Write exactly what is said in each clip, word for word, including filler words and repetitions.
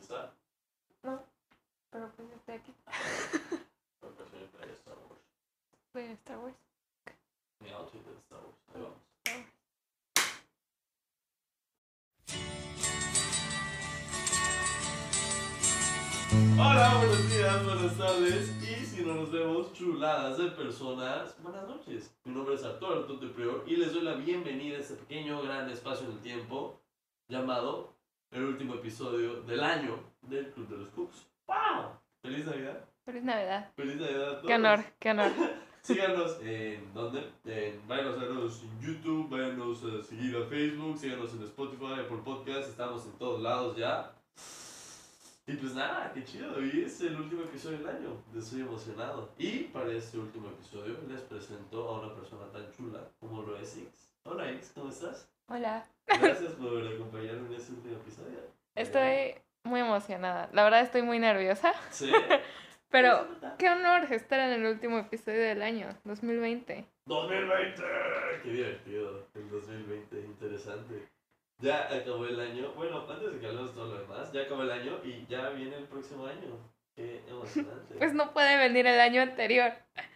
empezar? No, pero pues yo estoy aquí. Por ocasión de Star Wars. Voy a Star Wars. Mi outfit de Star Wars. Ahí vamos. Hola, buenos días, buenas tardes y si no nos vemos, chuladas de personas, buenas noches. Mi nombre es Arturo Arturo Prior y les doy la bienvenida a este pequeño gran espacio en el tiempo llamado el último episodio del año del Club de los Cooks. ¡Wow! ¡Feliz Navidad! Feliz Navidad. ¡Feliz Navidad a todos! Qué honor, qué honor. Síganos en ¿dónde? En, váyanos a vernos en YouTube, váyanos a seguir a Facebook, síganos en Spotify, por podcast, estamos en todos lados ya. Y pues nada, qué chido, hoy es el último episodio del año, estoy emocionado. Y para este último episodio les presento a una persona tan chula como lo es Ix. Hola Ix, ¿cómo estás? Hola. Gracias por acompañarme en este último episodio. Estoy muy emocionada. La verdad estoy muy nerviosa. Sí. Pero qué honor estar en el último episodio del año, dos mil veinte. dos mil veinte, qué divertido, el dos mil veinte, interesante. Ya acabó el año, bueno, antes de que hablemos de todo lo demás, ya acabó el año y ya viene el próximo año. Qué emocionante. Pues no puede venir el año anterior.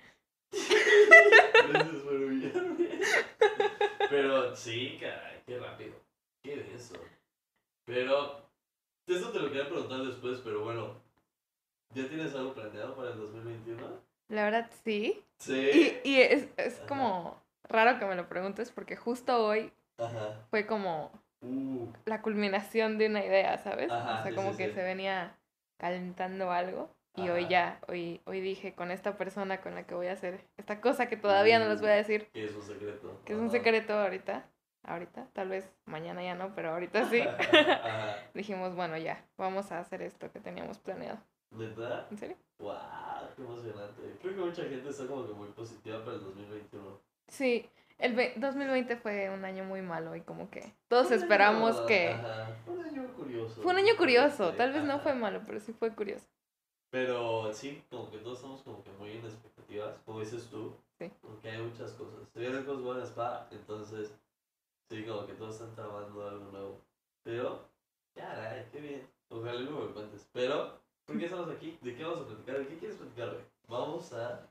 Gracias por humillarme. Pero sí, caray, qué rápido, qué denso. Pero, eso te lo quería preguntar después, pero bueno, ¿ya tienes algo planeado para el dos mil veintiuno? La verdad sí. Sí. Y, y es, es como raro que me lo preguntes porque justo hoy Ajá. fue como Uh. la culminación de una idea, ¿sabes? Ajá, o sea, sí, como sí, que sí. se venía calentando algo. Y Ajá. hoy ya, hoy, hoy dije con esta persona con la que voy a hacer esta cosa que todavía no les voy a decir. Que es un secreto. Que es un Ajá. secreto ahorita. Ahorita, tal vez mañana ya no, pero ahorita sí. Ajá. Dijimos, bueno, ya, vamos a hacer esto que teníamos planeado. ¿Verdad? ¿En serio? ¡Wow! ¡Qué emocionante! Creo que mucha gente está como que muy positiva para el dos mil veintiuno. Sí, el ve- dos mil veinte fue un año muy malo y como que todos Fue un esperamos año- que... Ajá. Fue un año curioso. Fue un año curioso, Sí, tal vez no ajá. fue malo, pero sí fue curioso. Pero sí, como que todos estamos como que muy en expectativas, como dices tú. Sí. Porque hay muchas cosas. Se vienen cosas buenas para, entonces, sí, como que todos están trabajando algo nuevo. Pero, caray, qué bien. Ojalá luego me cuentes. Pero, ¿por qué estamos aquí? ¿De qué vamos a platicar? ¿De qué quieres platicar hoy? Vamos a...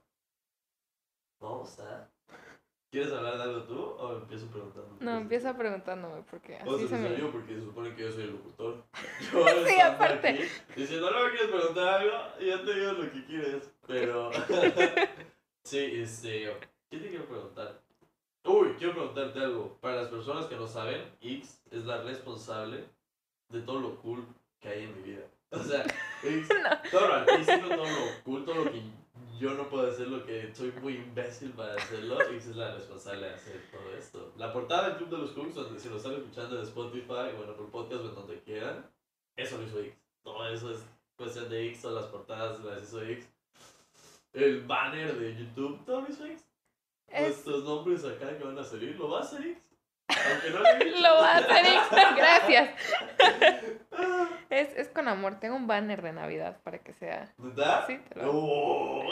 Vamos a... ¿Quieres hablar de algo tú o empiezo preguntando? No, empieza preguntándome porque O así sea, se soy me... yo porque se supone que yo soy el locutor. Yo Sí, estando aparte. aquí diciendo, no me quieres preguntar algo, y ya te digo lo que quieres. Pero, sí, este, ¿qué te quiero preguntar? Uy, quiero preguntarte algo. Para las personas que no saben, X es la responsable de todo lo cool que hay en mi vida. O sea, X, todo lo artístico, todo lo cool, todo lo que yo no puedo hacer, lo que soy muy imbécil para hacerlo, X es la responsable de hacer todo esto. La portada del Club de los Cooks, donde si lo están escuchando en Spotify, bueno, por podcast o en donde quieran, eso lo hizo X. Todo eso es cuestión de X, todas las portadas las hizo X. El banner de YouTube, todo lo hizo X. Es... Nuestros nombres acá que van a salir, ¿lo va a hacer X? Aunque no lo he dicho. Lo va a hacer X, gracias. Es, es con amor, tengo un banner de Navidad para que sea... ¿Verdad? Sí, te lo... ¡Oh!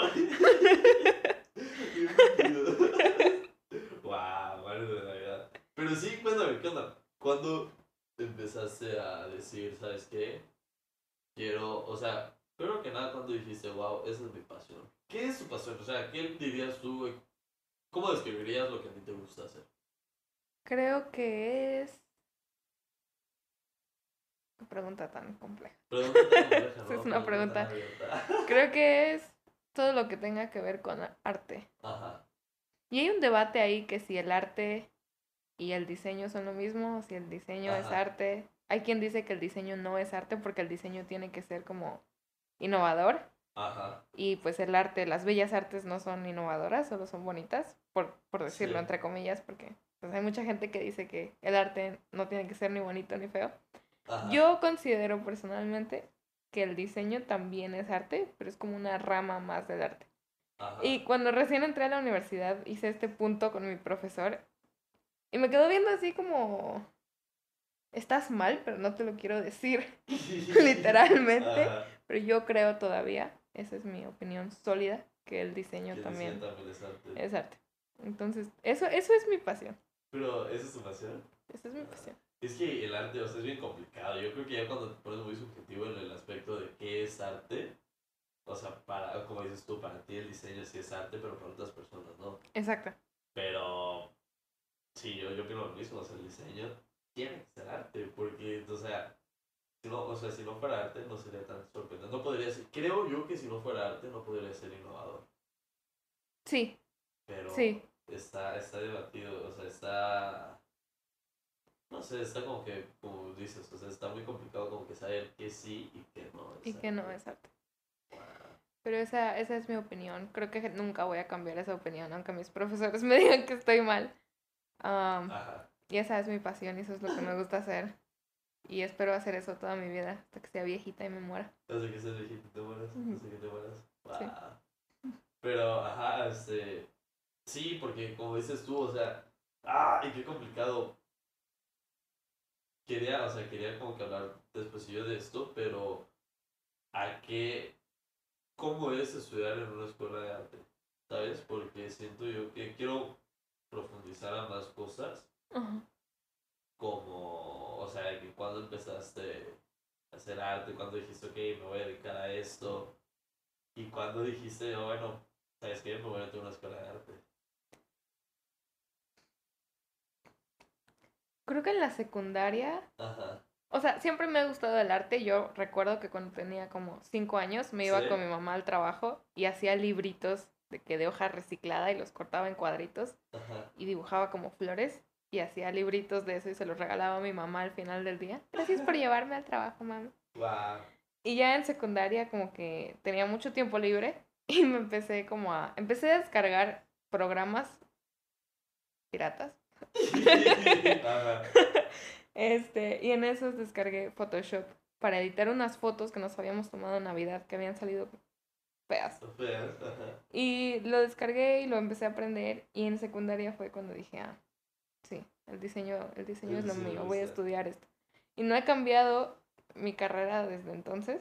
¡Wow! Banner de Navidad. Pero sí, cuéntame, ¿qué onda? ¿Cuándo empezaste a decir, ¿sabes qué? Quiero, o sea, primero que nada, cuando dijiste, wow, esa es mi pasión. ¿Qué es tu pasión? O sea, ¿qué dirías tú? ¿Cómo describirías lo que a ti te gusta hacer? Creo que es... Qué pregunta tan compleja. Pregunta tan compleja, ¿no? Es una pregunta. abierta. Creo que es todo lo que tenga que ver con arte. Ajá. Y hay un debate ahí que si el arte y el diseño son lo mismo, o si el diseño Ajá. es arte. Hay quien dice que el diseño no es arte porque el diseño tiene que ser como innovador. Ajá. Y pues el arte, las bellas artes no son innovadoras, solo son bonitas, por, por decirlo Sí. entre comillas, porque pues hay mucha gente que dice que el arte no tiene que ser ni bonito ni feo. Ajá. Yo considero personalmente que el diseño también es arte, pero es como una rama más del arte. Ajá. Y cuando recién entré a la universidad hice este punto con mi profesor y me quedó viendo así como... Estás mal, pero no te lo quiero decir literalmente. Ajá. Pero yo creo todavía, esa es mi opinión sólida, que el diseño Que el también diseño también es arte. es arte. Entonces, eso, eso es mi pasión. Pero, ¿esa es tu pasión? Esa es mi pasión. Es que el arte, o sea, es bien complicado. Yo creo que ya cuando te pones muy subjetivo en el aspecto de qué es arte, o sea, para, como dices tú, para ti el diseño sí es arte, pero para otras personas no. Exacto. Pero, sí, yo, yo opino lo mismo, o sea, el diseño tiene que ser arte, porque, o sea, si no, o sea, si no fuera arte no sería tan sorprendente. No podría ser, creo yo que si no fuera arte no podría ser innovador. Sí, Pero sí. está, está debatido, o sea, está, no sé, está como que, como dices, o sea, está muy complicado como que saber qué sí y qué no es Y que no arte. es arte. Pero esa, esa es mi opinión. Creo que nunca voy a cambiar esa opinión, aunque mis profesores me digan que estoy mal. Um, Ajá. y esa es mi pasión y eso es lo que me gusta hacer. Y espero hacer eso toda mi vida, hasta que sea viejita y me muera. Hasta que seas viejito te mueras, Ujú. hasta que te mueras. Sí. Wow. Pero, ajá, este, sí, porque como dices tú, o sea, ah, y qué complicado. Quería, o sea, quería como que hablar después yo de esto, pero ¿a qué, cómo es estudiar en una escuela de arte? ¿Sabes? Porque siento yo que quiero profundizar a más cosas, Ajá. como, o sea, que cuando empezaste a hacer arte, cuando dijiste, ok, me voy a dedicar a esto, y cuando dijiste, oh, bueno, ¿sabes qué? Me voy a meter a una escuela de arte. Creo que en la secundaria, Ajá. o sea, siempre me ha gustado el arte. Yo recuerdo que cuando tenía como cinco años me ¿Sí? iba con mi mamá al trabajo y hacía libritos de que de hoja reciclada y los cortaba en cuadritos Ajá. y dibujaba como flores y hacía libritos de eso y se los regalaba a mi mamá al final del día. Gracias por llevarme al trabajo, mami. Wow. Y ya en secundaria como que tenía mucho tiempo libre y me empecé como a... Empecé a descargar programas piratas. Ajá. Este, y en esos descargué Photoshop para editar unas fotos que nos habíamos tomado en Navidad que habían salido feas. Feas, ajá. Y lo descargué y lo empecé a aprender y en secundaria fue cuando dije, ah, sí, el diseño, el diseño es Eso lo sí me mío, voy a gusta. estudiar esto. Y no he cambiado mi carrera desde entonces.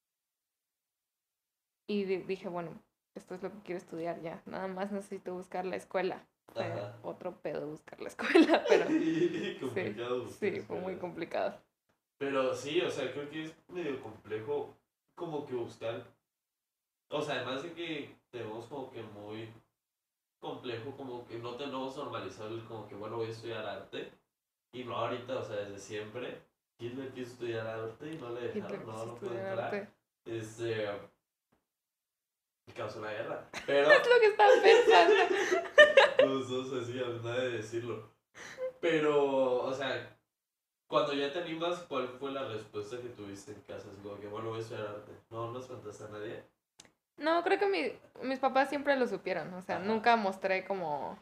Y di- dije, bueno, esto es lo que quiero estudiar ya. Nada más necesito buscar la escuela. Fue Ajá. otro pedo buscar la escuela, pero sí, Complicado buscar sí, fue muy escuelas. complicado. Pero sí, o sea, creo que es medio complejo como que buscar. O sea, además de que tenemos como que muy complejo, como que no tenemos normalizado el como que, bueno, voy a estudiar arte. Y no ahorita, o sea, desde siempre. Hitler quiso estudiar arte y no le Hitler dejaron, no, quiso no puede estudiar entrar. arte. Este, y causó la guerra. Pero, Es lo que estaba pensando. los dos así, a nada de decirlo. Pero, o sea, cuando ya te animas, ¿cuál fue la respuesta que tuviste en casa? Así como que, bueno, voy a estudiar arte. No, no espantaste a nadie. No, creo que mi- mis papás siempre lo supieron. O sea, Ajá, nunca mostré como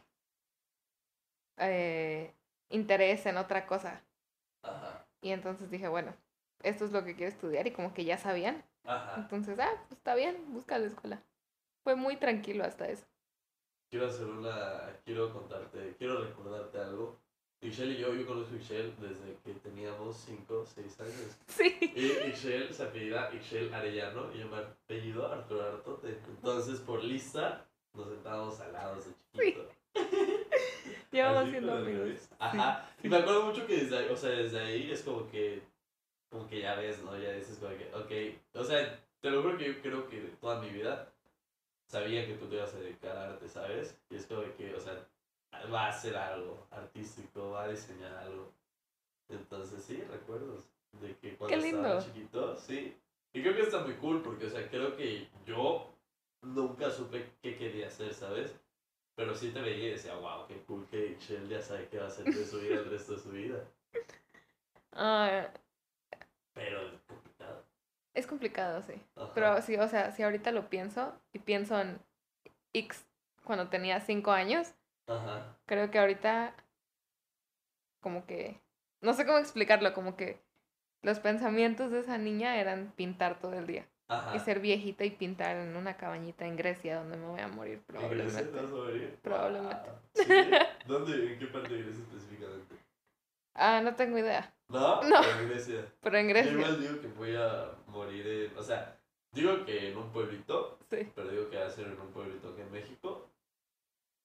eh, interés en otra cosa. ajá, Y entonces dije, bueno, esto es lo que quiero estudiar y como que ya sabían. ajá. Entonces, ah, pues está bien, busca la escuela. Fue muy tranquilo hasta eso. Quiero hacer una, quiero contarte, quiero recordarte algo. Ixchel y yo, yo conozco a Ixchel desde que teníamos cinco o seis años. Sí. Y Ixchel se apellida Ixchel Arellano y yo me apellido Arturo Artote. Entonces, por lista, nos sentábamos al lado de chiquito. Llevamos Así siendo con los amigos. bebés. Ajá. Y me acuerdo mucho que desde ahí, o sea, desde ahí es como que, como que ya ves, ¿no? Ya dices como que, ok. O sea, te lo juro que yo creo que toda mi vida sabía que tú te ibas a dedicar a arte, ¿sabes? Y es como que, o sea, va a hacer algo artístico, va a diseñar algo. Entonces, sí, recuerdos de que Qué cuando estaba lindo. chiquito, sí. Y creo que está muy cool porque, o sea, creo que yo nunca supe qué quería hacer, ¿sabes? Pero sí te veía y decía, wow, qué cool que Shell ya sabe qué va a hacer de su vida el resto de su vida. Ah, Pero es complicado. es complicado, sí. Ajá, Pero sí, o sea, si ahorita lo pienso y pienso en X cuando tenía cinco años, ajá, creo que ahorita como que, no sé cómo explicarlo, como que los pensamientos de esa niña eran pintar todo el día. Y ajá. ser viejita y pintar en una cabañita en Grecia donde me voy a morir ¿En Grecia te probablemente. vas a morir? Probablemente. Wow. ¿Sí? ¿Dónde? ¿En qué parte de Grecia específicamente? Ah, no tengo idea. No, No, pero en Grecia. pero en Yo Grecia. igual digo que voy a morir en. O sea, digo que en un pueblito, Sí. pero digo que va a ser en un pueblito aquí en México.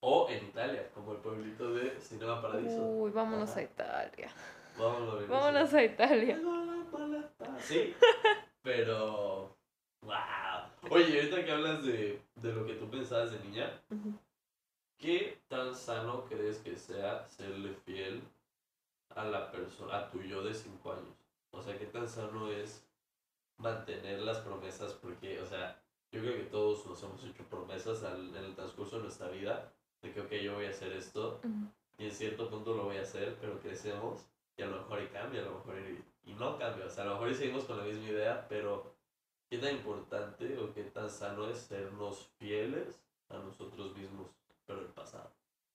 O en Italia, como el pueblito de Cinema Paradiso. Uy, vámonos Ajá. a Italia. Vámonos a Venecia. Vámonos a Italia. Sí, pero... ¡Wow! Oye, ahorita que hablas de, de lo que tú pensabas de niña, Ujú. ¿qué tan sano crees que sea serle fiel a la persona, a tu yo de cinco años? O sea, ¿qué tan sano es mantener las promesas? Porque, o sea, yo creo que todos nos hemos hecho promesas al- en el transcurso de nuestra vida, de que, ok, yo voy a hacer esto, Ujú. y en cierto punto lo voy a hacer, pero crecemos, y a lo mejor y cambia, a lo mejor y, y no cambia. O sea, a lo mejor y seguimos con la misma idea, pero ¿qué tan importante o qué tan sano es sernos fieles a nosotros mismos, pero el pasado?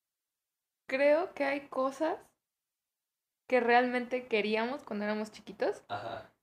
Creo que hay cosas que realmente queríamos cuando éramos chiquitos Ajá,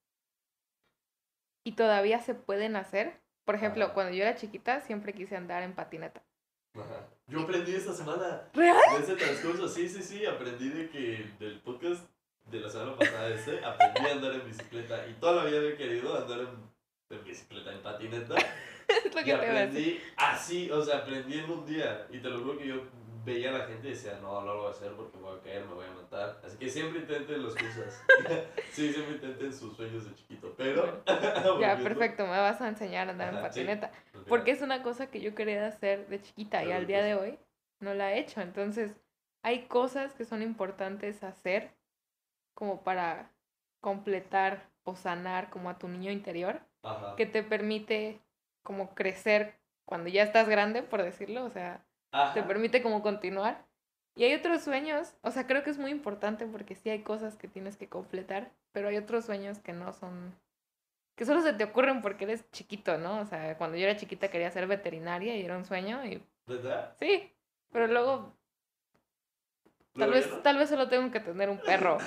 y todavía se pueden hacer. Por ejemplo, ajá, cuando yo era chiquita siempre quise andar en patineta. ajá. Yo aprendí esta semana ¿Real? de ese transcurso, sí, sí, sí, aprendí de que del podcast de la semana pasada ese, aprendí a andar en bicicleta y toda la vida había querido andar en, en bicicleta, en patineta. Es lo Y que te iba a decir. aprendí así, o sea, aprendí en un día. Y te lo juro que yo veía a la gente y decía, no, no lo voy a hacer porque me voy a caer, me voy a matar. Así que siempre intenten las cosas. Sí, siempre intenten sus sueños de chiquito. Pero, Bueno, ya, volviendo. perfecto, me vas a enseñar a andar en Ajá, sí. patineta. Continúa. Porque es una cosa que yo quería hacer de chiquita y Pero al día después. de hoy no la he hecho. Entonces, hay cosas que son importantes hacer como para completar o sanar como a tu niño interior, Ajá. que te permite como crecer cuando ya estás grande, por decirlo, o sea, te Ajá. permite como continuar. Y hay otros sueños, o sea, creo que es muy importante porque sí hay cosas que tienes que completar, pero hay otros sueños que no son, que solo se te ocurren porque eres chiquito, ¿no? O sea, cuando yo era chiquita quería ser veterinaria y era un sueño y ¿Verdad? sí, pero luego tal Luego ya vez, no. tal vez solo tengo que tener un perro.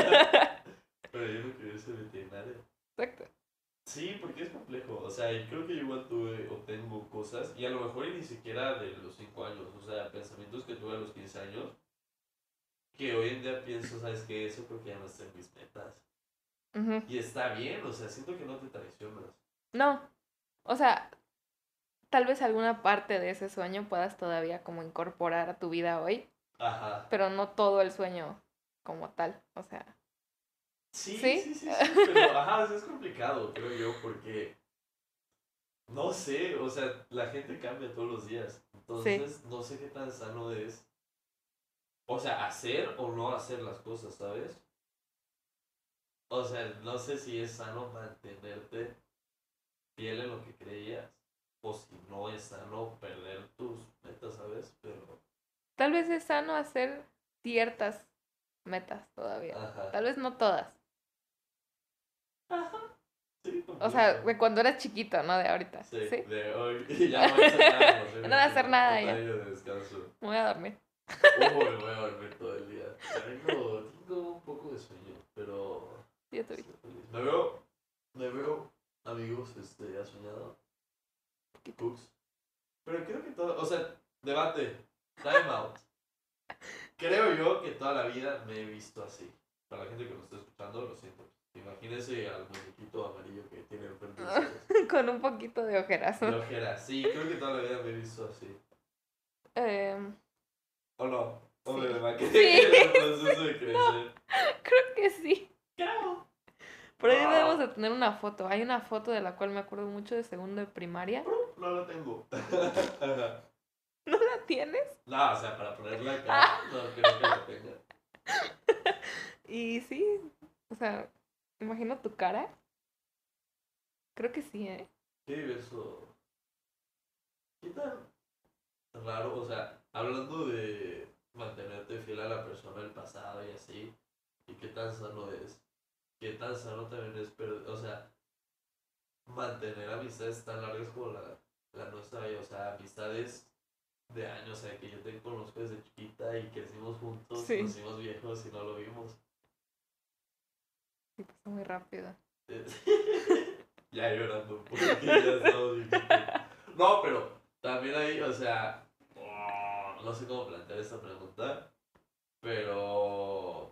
Pero yo no quería ser veterinario. Exacto. Sí, porque es complejo. O sea, y creo que yo igual tuve o tengo cosas, y a lo mejor y ni siquiera de los cinco años, o sea, pensamientos que tuve a los quince años, que hoy en día pienso, ¿sabes qué? Eso creo que ya no está en mis metas. Ujú. Y está bien, o sea, siento que no te traicionas. No, o sea, tal vez alguna parte de ese sueño puedas todavía como incorporar a tu vida hoy, Ajá. pero no todo el sueño como tal, o sea, Sí, ¿sí? sí, sí, sí, pero ajá, o sea, es complicado, creo yo, porque no sé, o sea, la gente cambia todos los días. Sí, Entonces, no sé qué tan sano es, o sea, hacer o no hacer las cosas, ¿sabes? O sea, no sé si es sano mantenerte fiel en lo que creías, o si no es sano perder tus metas, ¿sabes? Pero, tal vez es sano hacer ciertas metas todavía, ajá. tal vez no todas, Ajá, sí, o sea, completo. de cuando eras chiquito, no de ahorita, Sí, ¿sí? de hoy. Ya no voy a hacer nada, no sé, No voy a hacer último nada puta ya, día de descanso. me voy a dormir. Uy, voy a dormir todo el día. Tengo, tengo un poco de sueño, pero Yo te vi, estoy feliz. Me veo, me veo, amigos, este, ¿has soñado? poquito. Cooks. Pero creo que todo, o sea, debate, time out. Creo yo que toda la vida me he visto así. Para la gente que lo está escuchando, lo siento. Imagínense al muñequito amarillo que tiene enfrente de ustedes. Con un poquito de ojeras. De ojera, sí, creo que toda la vida me he visto así. Em, ¿O no? ¿O me sí. maquillé Sí, en el proceso de no, crecer? creo que sí. Creo. Por ahí debemos No, de tener una foto. Hay una foto de la cual me acuerdo mucho de segundo de primaria. no lo tengo. ¿No la tienes? No, o sea, para ponerla Ah, acá, no creo que la tenga. y sí, o sea, imagino tu cara. Creo que sí, ¿eh? Qué diverso. ¿Qué tan raro? O sea, hablando de mantenerte fiel a la persona del pasado y así, y qué tan sano es, qué tan sano también es, pero, o sea, mantener amistades tan largas como la, la nuestra, y, o sea, amistades de años, o sea, que yo te conozco desde chiquita y crecimos juntos, nos Sí. hicimos viejos y no lo vimos. Sí, pasó muy rápido. Ya llorando porque ya estamos viejitos. No, pero también ahí, o sea, oh, no sé cómo plantear esta pregunta, pero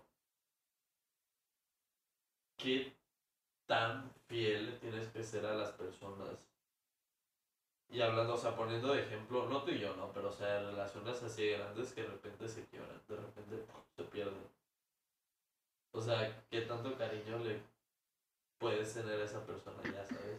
¿qué tan fiel tienes que ser a las personas? Y hablando, o sea, poniendo de ejemplo, no tú y yo, no, pero o sea, relaciones así grandes que de repente se quiebran, de repente ¡pum! Se pierden. O sea, ¿qué tanto cariño le puedes tener a esa persona, ya sabes?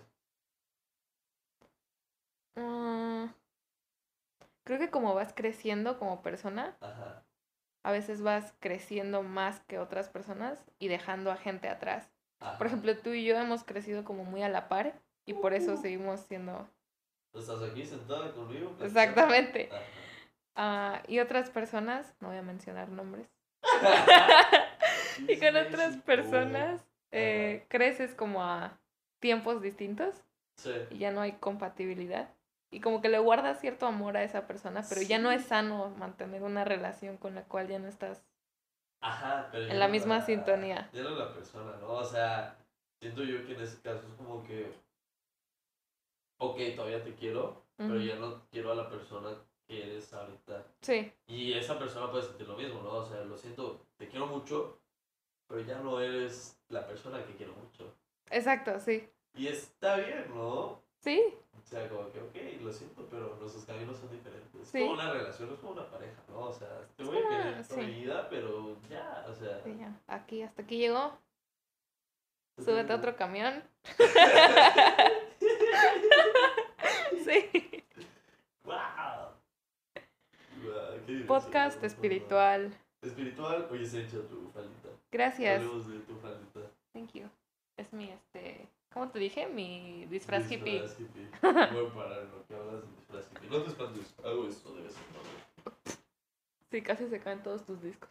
Mm, creo que como vas creciendo como persona, Ajá, a veces vas creciendo más que otras personas y dejando a gente atrás. Por ajá. ejemplo, tú y yo hemos crecido como muy a la par y por eso seguimos siendo ¿Estás aquí sentada conmigo platicando? exactamente. Ajá. Ah, y otras personas, no voy a mencionar nombres, y con otras Chismecito. personas Ajá. eh, creces como a tiempos distintos Sí. y ya no hay compatibilidad. Y como que le guardas cierto amor a esa persona, pero ya no es Sí. sano mantener una relación con la cual ya no estás Ajá, pero en ya la no misma la, sintonía. ya no la persona, ¿no? O sea, siento yo que en ese caso es como que, ok, todavía te quiero, pero Ujú. ya no quiero a la persona que eres ahorita. Sí, Y esa persona puede sentir lo mismo, ¿no? O sea, lo siento, te quiero mucho, pero ya no eres la persona que quiero mucho. exacto, sí. Y está bien, ¿no? Sí, O sea, como que, ok, lo siento, pero nuestros caminos son diferentes. Es como sí. una relación, es como una pareja, ¿no? O sea, te Es voy a como, querer toda mi sí, vida, pero ya, o sea, sí, ya. Aquí, hasta aquí llegó. te Súbete a tengo. otro camión. Sí. ¡Wow! Wow, qué diversión, Podcast ¿no? Ajá. espiritual. Espiritual, oye, se echa tu faldita. Gracias. Hablemos de tu faldita. Thank you. Es mi, este, ¿cómo te dije? Mi disfraz hippie. Disfraz hippie. Voy a parar en lo que hablas de disfraz hippie. No te espantes, hago esto de vez en cuando. Sí, casi se caen todos tus discos.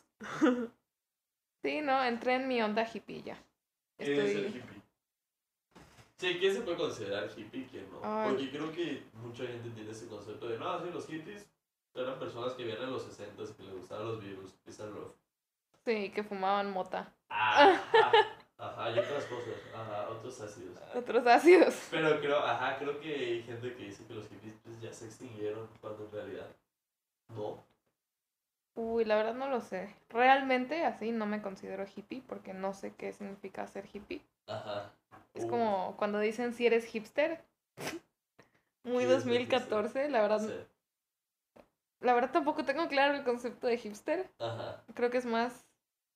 Sí, no, entré en mi onda hippie ya. ¿Qué es el Estoy... hippie? Sí, ¿quién se puede considerar hippie y quién no? Ay, Porque creo que mucha gente tiene ese concepto de, no, sí, los hippies eran personas que vivían en los sesenta que les gustaban los virus, peace and love. sí, que fumaban mota. Ajá, ajá, y otras cosas, ajá, otros ácidos. Otros ácidos. Pero creo, ajá, creo que hay gente que dice que los hippies pues, ya se extinguieron, cuando en realidad no. Uy, la verdad no lo sé. Realmente así no me considero hippie porque no sé qué significa ser hippie. Ajá. Es Uf, como cuando dicen si eres hipster. Muy ¿qué es ser hipster? dos mil catorce, la verdad. Sí, La verdad tampoco tengo claro el concepto de hipster. ajá. Creo que es más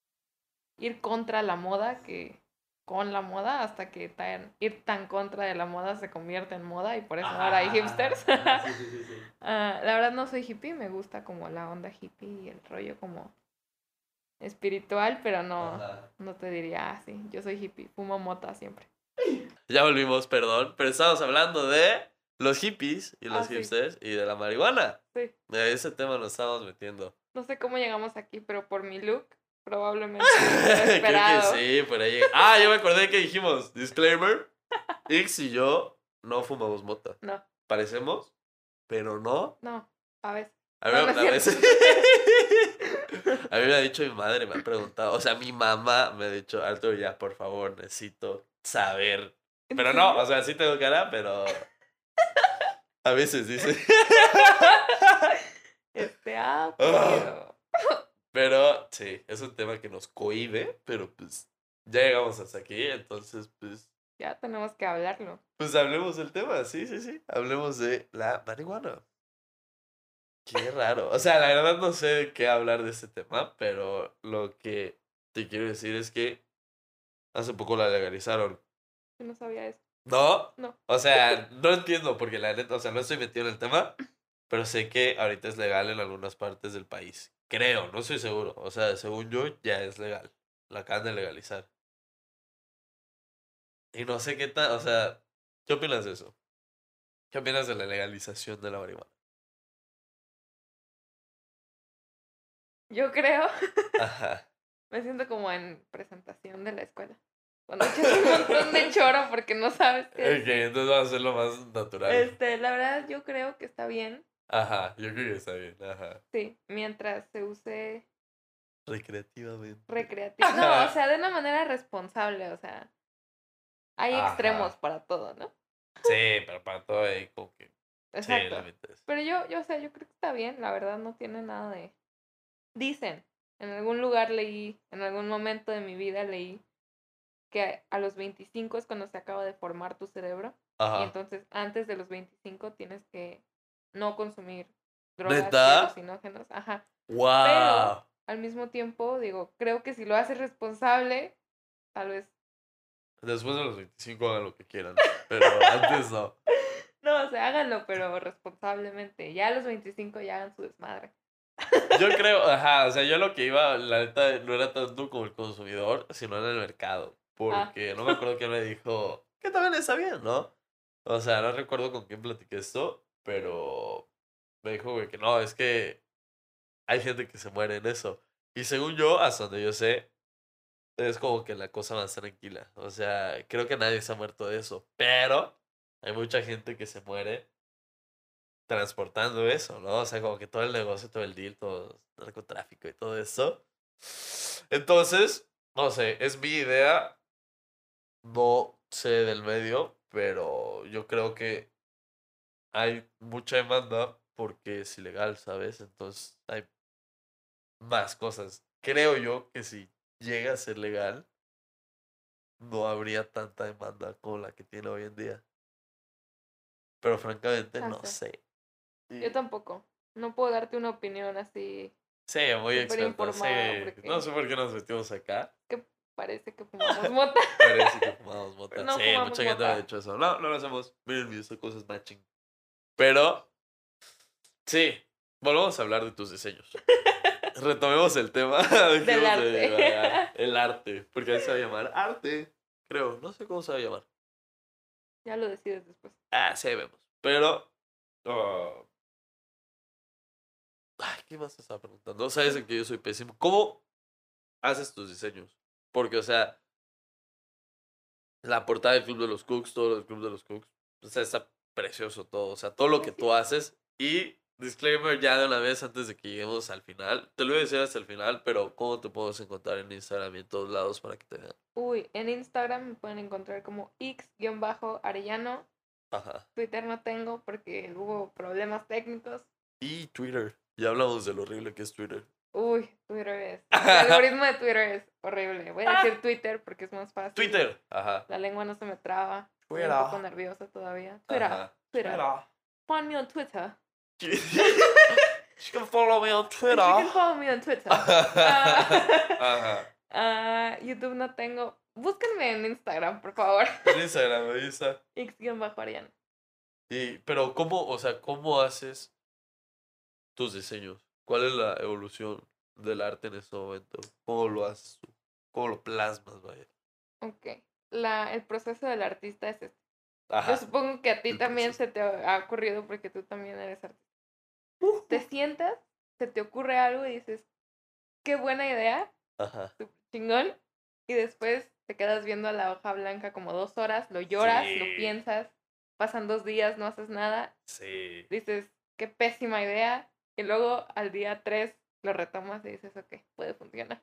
ir contra la moda que con la moda hasta que tan, ir tan contra de la moda se convierte en moda y por eso Ajá, ahora hay ajá, hipsters. ajá, ajá, sí, sí, sí, sí. Ah, la verdad no soy hippie, me gusta como la onda hippie y el rollo como espiritual, pero no, Ajá. no te diría, ah, sí, yo soy hippie, fumo mota siempre. Ya volvimos, perdón, pero estábamos hablando de los hippies y Ah, los sí, hipsters y de la marihuana. sí. De ese tema nos estábamos metiendo. No sé cómo llegamos aquí, pero por mi look, probablemente lo Creo que esperado. sí, por ahí. Ah, ya me acordé que dijimos, disclaimer, Ix y yo no fumamos mota. No, Parecemos, pero no. no, a veces. A mí, No, no es a veces... cierto. A mí me ha dicho mi madre, me ha preguntado, o sea, mi mamá me ha dicho, Arturo, ya, por favor, necesito saber. ¿En Pero no, serio? o sea, sí tengo cara, pero a veces dice. Este, ah, Ah, querido. pero sí, es un tema que nos cohíbe, pero pues ya llegamos hasta aquí, entonces pues, Ya tenemos que hablarlo. pues hablemos del tema, sí, sí, sí, hablemos de la marihuana. Qué raro, o sea, la verdad no sé qué hablar de este tema, pero lo que te quiero decir es que hace poco la legalizaron. Yo no sabía eso. ¿No? No. O sea, no entiendo porque la neta, o sea, no estoy metido en el tema, pero sé que ahorita es legal en algunas partes del país. Creo, no estoy seguro. O sea, según yo, ya es legal. La acaban de legalizar. Y no sé qué tal, o sea, ¿qué opinas de eso? ¿Qué opinas de la legalización de la marihuana? Yo creo, Ajá. me siento como en presentación de la escuela. Cuando echas un montón de choro porque no sabes qué Ok, decir. entonces vamos a hacerlo más natural. Este, la verdad yo creo que está bien. Ajá, yo creo que está bien, ajá. Sí, mientras se use Recreativamente. recreativo. No, o sea, de una manera responsable, o sea, hay extremos Ajá. para todo, ¿no? Sí, pero para todo hay como que... Sí, Exacto. límites. Pero yo, yo, o sea, yo creo que está bien, la verdad no tiene nada de... Dicen, en algún lugar leí, en algún momento de mi vida leí que a los veinticinco es cuando se acaba de formar tu cerebro. Y Ajá. entonces antes de los veinticinco tienes que no consumir drogas y ¿Neta? alucinógenos. Ajá. Pero ¡Wow! al mismo tiempo, digo, creo que si lo haces responsable, tal vez. Después de los veinticinco hagan lo que quieran, pero antes no. No, o sea, háganlo, pero responsablemente. Ya a los veinticinco ya hagan su desmadre. Yo creo, ajá, o sea, yo lo que iba, la neta, no era tanto como el consumidor, sino en el mercado. Ah, Porque no me acuerdo quién me dijo que también está bien, ¿no? O sea, no recuerdo con quién platiqué esto, pero me dijo, güey, que no, es que hay gente que se muere en eso. Y según yo, hasta donde yo sé, es como que la cosa más tranquila. O sea, creo que nadie se ha muerto de eso. Pero hay mucha gente que se muere transportando eso, ¿no? O sea, como que todo el negocio, todo el deal, todo el narcotráfico y todo eso. Entonces, no sé, es mi idea. No sé del medio, pero yo creo que hay mucha demanda porque es ilegal, ¿sabes? Entonces hay más cosas. Creo yo que si llega a ser legal, no habría tanta demanda como la que tiene hoy en día. Pero francamente no chance. sé. Yo Y tampoco. No puedo darte una opinión así sí, muy súper experta. informada Sí, no porque sé por qué nos metimos acá. que parece que fumamos mota. Parece que fumamos Pero mota. no Sí, fumamos mucha gente me ha mota. dicho eso. No, no lo hacemos. Miren, mis cosas matching. Pero, sí, volvamos a hablar de tus diseños. Retomemos el tema. Del Dejemos de arte. divagar. El arte. Porque ahí se va a llamar arte. Creo. No sé cómo se va a llamar. Ya lo decides después. Ah, sí, ahí vemos. Pero. ah, ay, ¿qué más te estaba preguntando? Sabes en que yo soy pésimo. ¿Cómo haces tus diseños? Porque, o sea, la portada del Club de los Cooks, todo lo del Club de los Cooks. O sea, está precioso todo. O sea, todo lo que Pues sí. tú haces. Y disclaimer ya de una vez antes de que lleguemos al final. Te lo voy a decir hasta el final, pero ¿cómo te podemos encontrar en Instagram y en todos lados para que te vean? Uy, en Instagram me pueden encontrar como x-arellano. Ajá. Twitter no tengo porque hubo problemas técnicos. Y Twitter. Ya hablamos de lo horrible que es Twitter. Uy, Twitter es. El algoritmo de Twitter es horrible. Voy a decir Twitter porque es más fácil. Twitter. Ajá. La lengua no se me traba. Estoy Twitter. un poco nerviosa todavía. Twitter. Ajá. Twitter. Find me on Twitter. You can follow me on Twitter. You can follow me on Twitter. Ah, Ajá. ah, YouTube no tengo. Búsquenme en Instagram, por favor. En Instagram, ahí está. X-Ariana. Y, pero ¿cómo, o sea, cómo haces tus diseños? ¿Cuál es la evolución del arte en este momento? ¿Cómo lo haces tú? ¿Cómo lo plasmas, vaya? Ok. La, el proceso del artista es este. Yo Ajá. supongo que a ti El también proceso. se te ha ocurrido porque tú también eres artista. Uh, Te uh. sientas, se te ocurre algo y dices, qué buena idea, Ajá. súper chingón. Y después te quedas viendo a la hoja blanca como dos horas, lo lloras, lo Sí. piensas, pasan dos días, no haces nada, Sí. dices, qué pésima idea. Y luego al día tres lo retomas y dices, ok, puede funcionar.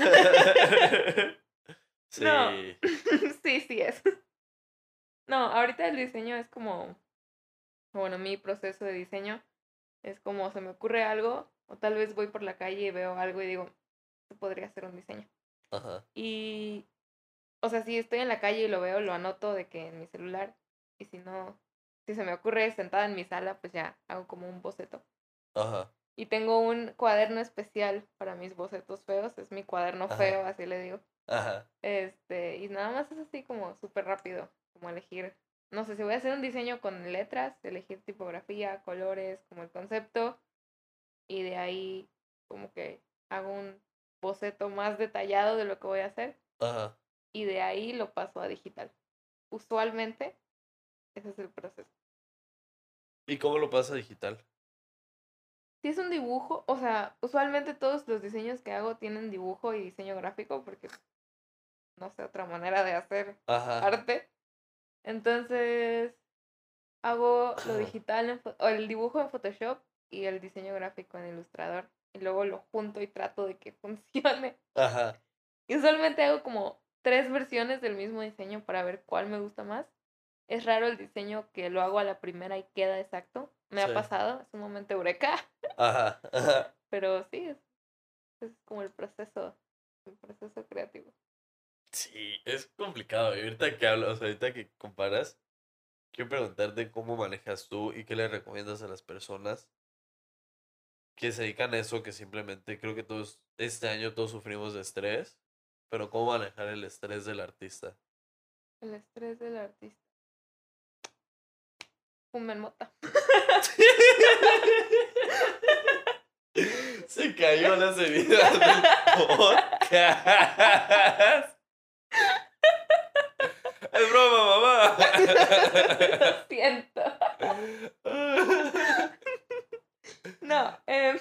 Sí. No, sí, sí es. No, ahorita el diseño es como, bueno, mi proceso de diseño es como se me ocurre algo, o tal vez voy por la calle y veo algo y digo, esto podría ser un diseño. Ajá. Y, o sea, si estoy en la calle y lo veo, lo anoto de que en mi celular, y si no, si se me ocurre sentada en mi sala, pues ya hago como un boceto. Ajá. Y tengo un cuaderno especial para mis bocetos feos, es mi cuaderno Ajá. feo, así le digo. Ajá. Este, y nada más es así como súper rápido, como elegir, no sé, si voy a hacer un diseño con letras, elegir tipografía, colores, como el concepto, y de ahí como que hago un boceto más detallado de lo que voy a hacer, Ajá. y de ahí lo paso a digital. Usualmente, ese es el proceso. ¿Y cómo lo pasa a digital? Si es un dibujo, o sea, usualmente todos los diseños que hago tienen dibujo y diseño gráfico, porque no sé otra manera de hacer Ajá. arte. Entonces, hago lo digital, en, o el dibujo en Photoshop y el diseño gráfico en Illustrator. Y luego lo junto y trato de que funcione. Ajá. Y usualmente hago como tres versiones del mismo diseño para ver cuál me gusta más. Es raro el diseño que lo hago a la primera y queda exacto. Me Sí. ha pasado, es un momento eureka. Ajá. Ajá. Pero sí, es, es como el proceso, el proceso creativo. Sí, es complicado. Y ahorita que hablas, ahorita que comparas, quiero preguntarte cómo manejas tú y qué le recomiendas a las personas que se dedican a eso, que simplemente creo que todos, este año todos sufrimos de estrés, pero cómo manejar el estrés del artista. El estrés del artista. Fumen mota. Se cayó la seriedad del podcast. Es broma, mamá. Lo siento. No, eh,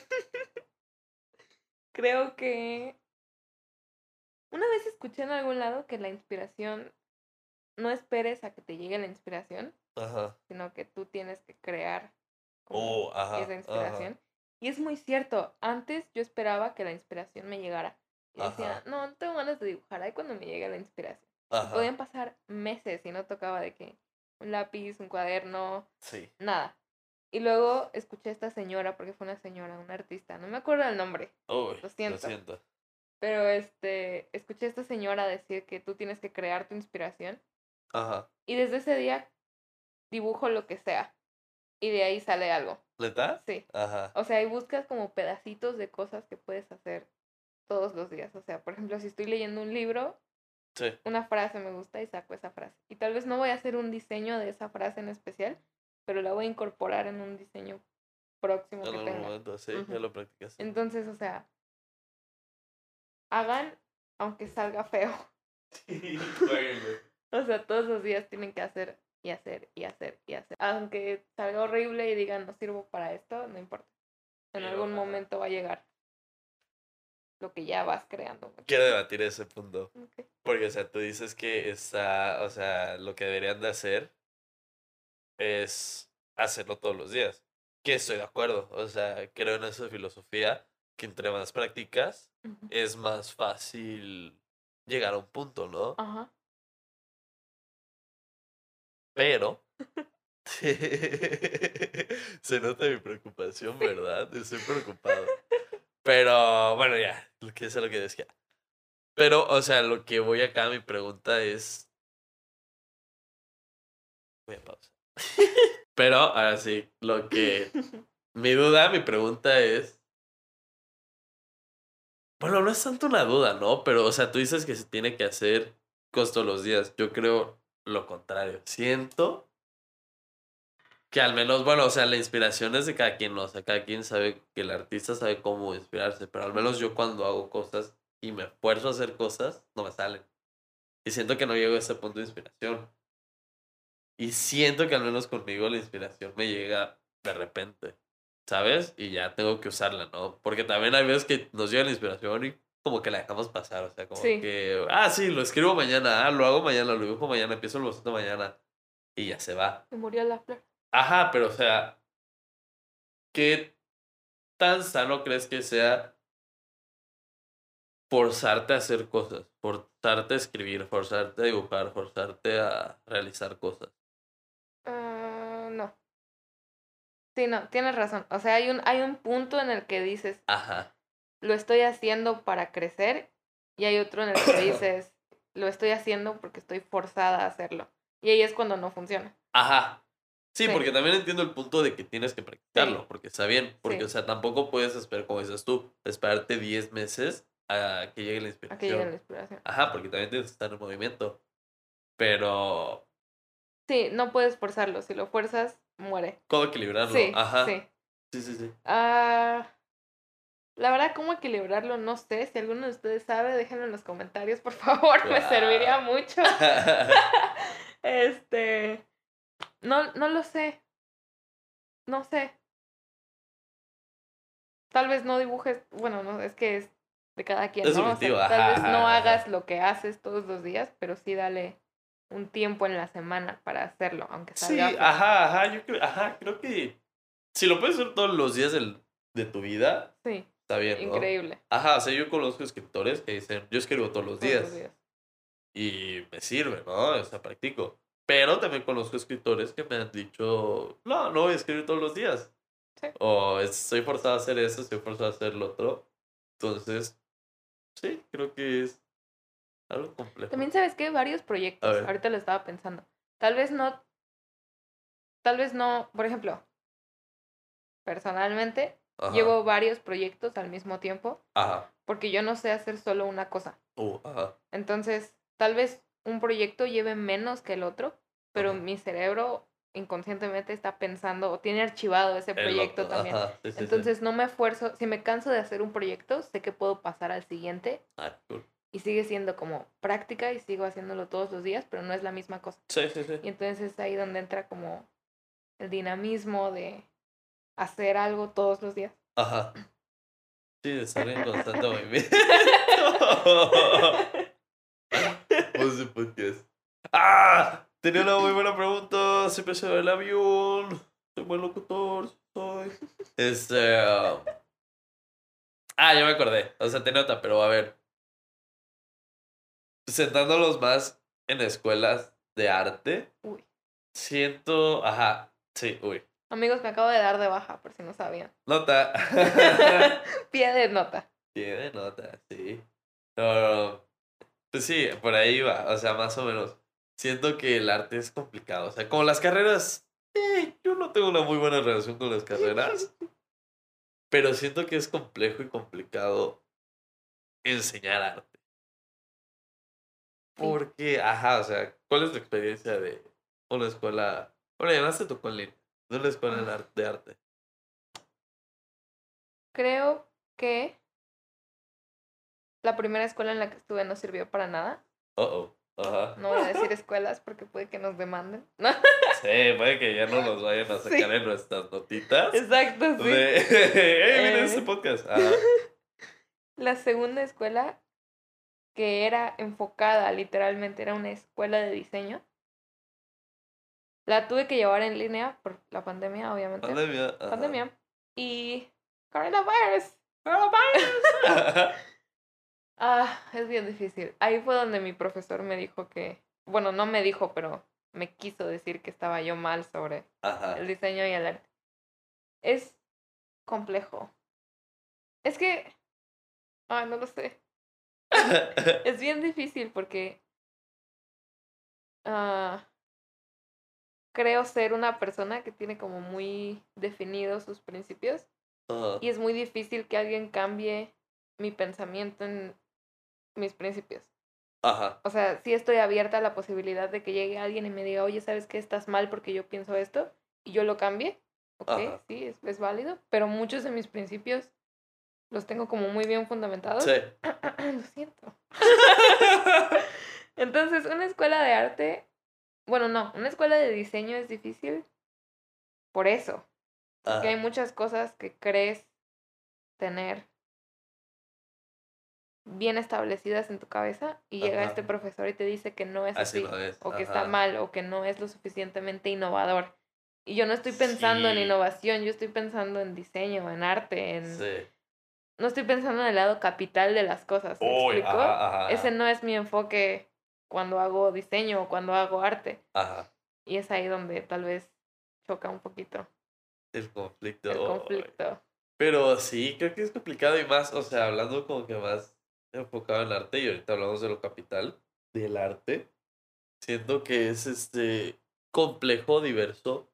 creo que una vez escuché en algún lado que la inspiración, no esperes a que te llegue la inspiración, Ajá. sino que tú tienes que crear como Oh, ajá, esa ajá, inspiración. Y es muy cierto, antes yo esperaba que la inspiración me llegara. Y decía, ajá, no, no tengo ganas de dibujar, ahí cuando me llegue la inspiración. Y ajá. podían pasar meses y no tocaba de que un lápiz, un cuaderno, Sí. nada. Y luego escuché a esta señora, porque fue una señora, una artista, no me acuerdo el nombre, Uy, lo lo siento. siento. Pero este, escuché a esta señora decir que tú tienes que crear tu inspiración. Ajá. Y desde ese día dibujo lo que sea. Y de ahí sale algo. ¿Neta? Sí. Ajá. O sea, y buscas como pedacitos de cosas que puedes hacer todos los días. O sea, por ejemplo, si estoy leyendo un libro, Sí. una frase me gusta y saco esa frase. Y tal vez no voy a hacer un diseño de esa frase en especial, pero la voy a incorporar en un diseño próximo En que algún tenga. momento, sí, Ujú. ya lo practicaste. Entonces, o sea, hagan aunque salga feo. Sí, jueguenlo. O sea, todos los días tienen que hacer y hacer y hacer y hacer. Aunque salga horrible y digan no sirvo para esto, no importa. En Pero, algún ajá. momento va a llegar lo que ya vas creando. Quiero debatir ese punto. Okay. Porque, o sea, tú dices que está, o sea, lo que deberían de hacer es hacerlo todos los días. Que estoy de acuerdo. O sea, creo en esa filosofía que entre más practicas, Uh-huh. es más fácil llegar a un punto, ¿no? Ajá. Pero se nota mi preocupación, Sí. ¿verdad? Estoy preocupado. Pero bueno, ya, lo que es lo que decía. Pero, o sea, lo que voy acá, mi pregunta es. Voy a pausar. Pero, ahora sí, lo que. Mi duda, mi pregunta es. Bueno, no es tanto una duda, ¿no? Pero, o sea, tú dices que se tiene que hacer cosas todos los días. Yo creo lo contrario. Siento que al menos, bueno, o sea, la inspiración es de cada quien, ¿no? O sea, cada quien sabe que el artista sabe cómo inspirarse, pero al menos yo cuando hago cosas y me esfuerzo a hacer cosas, no me salen. Y siento que no llego a ese punto de inspiración. Y siento que al menos conmigo la inspiración me llega de repente, ¿sabes? Y ya tengo que usarla, ¿no? Porque también hay veces que nos llega la inspiración y como que la dejamos pasar, o sea, como Sí. que, ah, sí, lo escribo mañana, ah, lo hago mañana, lo dibujo mañana, empiezo el boceto mañana y ya se va. Se murió la flor. Ajá, pero o sea, ¿qué tan sano crees que sea forzarte a hacer cosas? Forzarte a escribir, forzarte a dibujar, forzarte a realizar cosas. Uh, no. Sí, no, tienes razón. O sea, hay un, hay un punto en el que dices, Ajá. lo estoy haciendo para crecer, y hay otro en el que dices, lo estoy haciendo porque estoy forzada a hacerlo. Y ahí es cuando no funciona. Ajá. Sí, Sí. porque también entiendo el punto de que tienes que practicarlo, Sí. porque está bien. Porque, Sí. o sea, tampoco puedes esperar, como dices tú, esperarte diez meses a que llegue la A que llegue la inspiración. inspiración. Ajá, porque también tienes que estar en movimiento. Pero, Sí, no puedes forzarlo. Si lo fuerzas, muere. ¿cómo equilibrarlo? Sí, Ajá. sí. Sí, sí, sí. Ah, la verdad, ¿cómo equilibrarlo? No sé. Si alguno de ustedes sabe, déjenlo en los comentarios, por favor. Me serviría Wow. mucho. Este. No, no lo sé. No sé. Tal vez no dibujes. Bueno, no, es que es de cada quien, Es ¿no? O subjetivo, sea, tal ajá, vez no ajá, hagas ajá. lo que haces todos los días, pero sí dale un tiempo en la semana para hacerlo, aunque salga Sí, feo. ajá, ajá. Yo creo, ajá, creo que si lo puedes hacer todos los días del- de tu vida, Sí, está bien, ¿no? increíble. Ajá, o sea, yo conozco escritores que dicen, yo escribo todos los Todos los días. días. Y me sirve, ¿no? O sea, practico. Pero también conozco escritores que me han dicho, no, no voy a escribir todos los días. Sí. O estoy forzado a hacer eso, estoy forzado a hacer lo otro. Entonces, sí, creo que es algo complejo. También sabes que varios A proyectos, ver. ahorita lo estaba pensando. Tal vez no tal vez no, por ejemplo, personalmente, Ajá. llevo varios proyectos al mismo tiempo Ajá. porque yo no sé hacer solo una cosa. Uh, ajá. Entonces, tal vez un proyecto lleve menos que el otro, pero Ajá. mi cerebro inconscientemente está pensando o tiene archivado ese El proyecto otro. también. Ajá. Sí, sí, sí. Entonces, no me esfuerzo. Si me canso de hacer un proyecto, sé que puedo pasar al siguiente Ah, cool. y sigue siendo como práctica y sigo haciéndolo todos los días, pero no es la misma cosa. Sí, sí, sí. Y entonces es ahí donde entra como el dinamismo de hacer algo todos los días. Ajá. Sí, de estar en constante movimiento. Pues de podcast. ¡Ah! Tenía una muy buena pregunta. Siempre se va el avión. Soy buen locutor. Soy. Este. um, Ah, ya me acordé. O sea, te nota, pero a ver. Sentándolos más en escuelas de arte. Uy. Siento. Ajá. Sí, uy. Amigos, me acabo de dar de baja, por si no sabían. Nota. Pie de nota. Tiene nota, sí. No, no, pues sí, por ahí va. O sea, más o menos. Siento que el arte es complicado. O sea, como las carreras. Eh, yo no tengo una muy buena relación con las carreras. Pero siento que es complejo y complicado enseñar arte. Sí. Porque, ajá, o sea, ¿cuál es tu experiencia de una escuela? Bueno, además te tocó en línea. De una escuela en Ah, ar- de arte. creo que la primera escuela en la que estuve no sirvió para nada. Oh, oh. Ajá. No voy a decir escuelas porque puede que nos demanden. No. Sí, puede que ya no nos vayan a sacar Sí. en nuestras notitas. Exacto, sí. De, hey, miren Eh, este podcast. Ajá. La segunda escuela, que era enfocada, literalmente era una escuela de diseño, la tuve que llevar en línea por la pandemia, obviamente. Pandemia. Ajá. Pandemia. Y coronavirus. Coronavirus. Ah, es bien difícil. Ahí fue donde mi profesor me dijo que, bueno, no me dijo, pero me quiso decir que estaba yo mal sobre el Ajá. diseño y el arte. Es complejo. Es que, ay, no lo sé. Es bien difícil porque ah, creo ser una persona que tiene como muy definidos sus principios Ajá. y es muy difícil que alguien cambie mi pensamiento en mis principios. Ajá. O sea, sí estoy abierta a la posibilidad de que llegue alguien y me diga, oye, ¿sabes qué? Estás mal porque yo pienso esto y yo lo cambie. Ok, Ajá. sí, es, es válido, pero muchos de mis principios los tengo como muy bien fundamentados. Sí. Lo siento. Entonces, una escuela de arte, bueno, no, una escuela de diseño es difícil por eso, porque hay Ajá. muchas cosas que crees tener bien establecidas en tu cabeza y llega este Ajá. profesor y te dice que no es Así así, no es. o que está Ajá. mal, o que no es lo suficientemente innovador. Y yo no estoy pensando en Sí. innovación, yo estoy pensando en diseño, en arte, en... Sí. No estoy pensando en el lado capital de las cosas, ¿me Uy, explico? ajá, ajá, Ese ajá. no es mi enfoque cuando hago diseño o cuando hago arte. Ajá. Y es ahí donde tal vez choca un poquito El conflicto. el Uy. conflicto. Pero sí, creo que es complicado y más, o sea, hablando como que más enfocado en arte y ahorita hablamos de lo capital del arte. Siento que es este complejo, diverso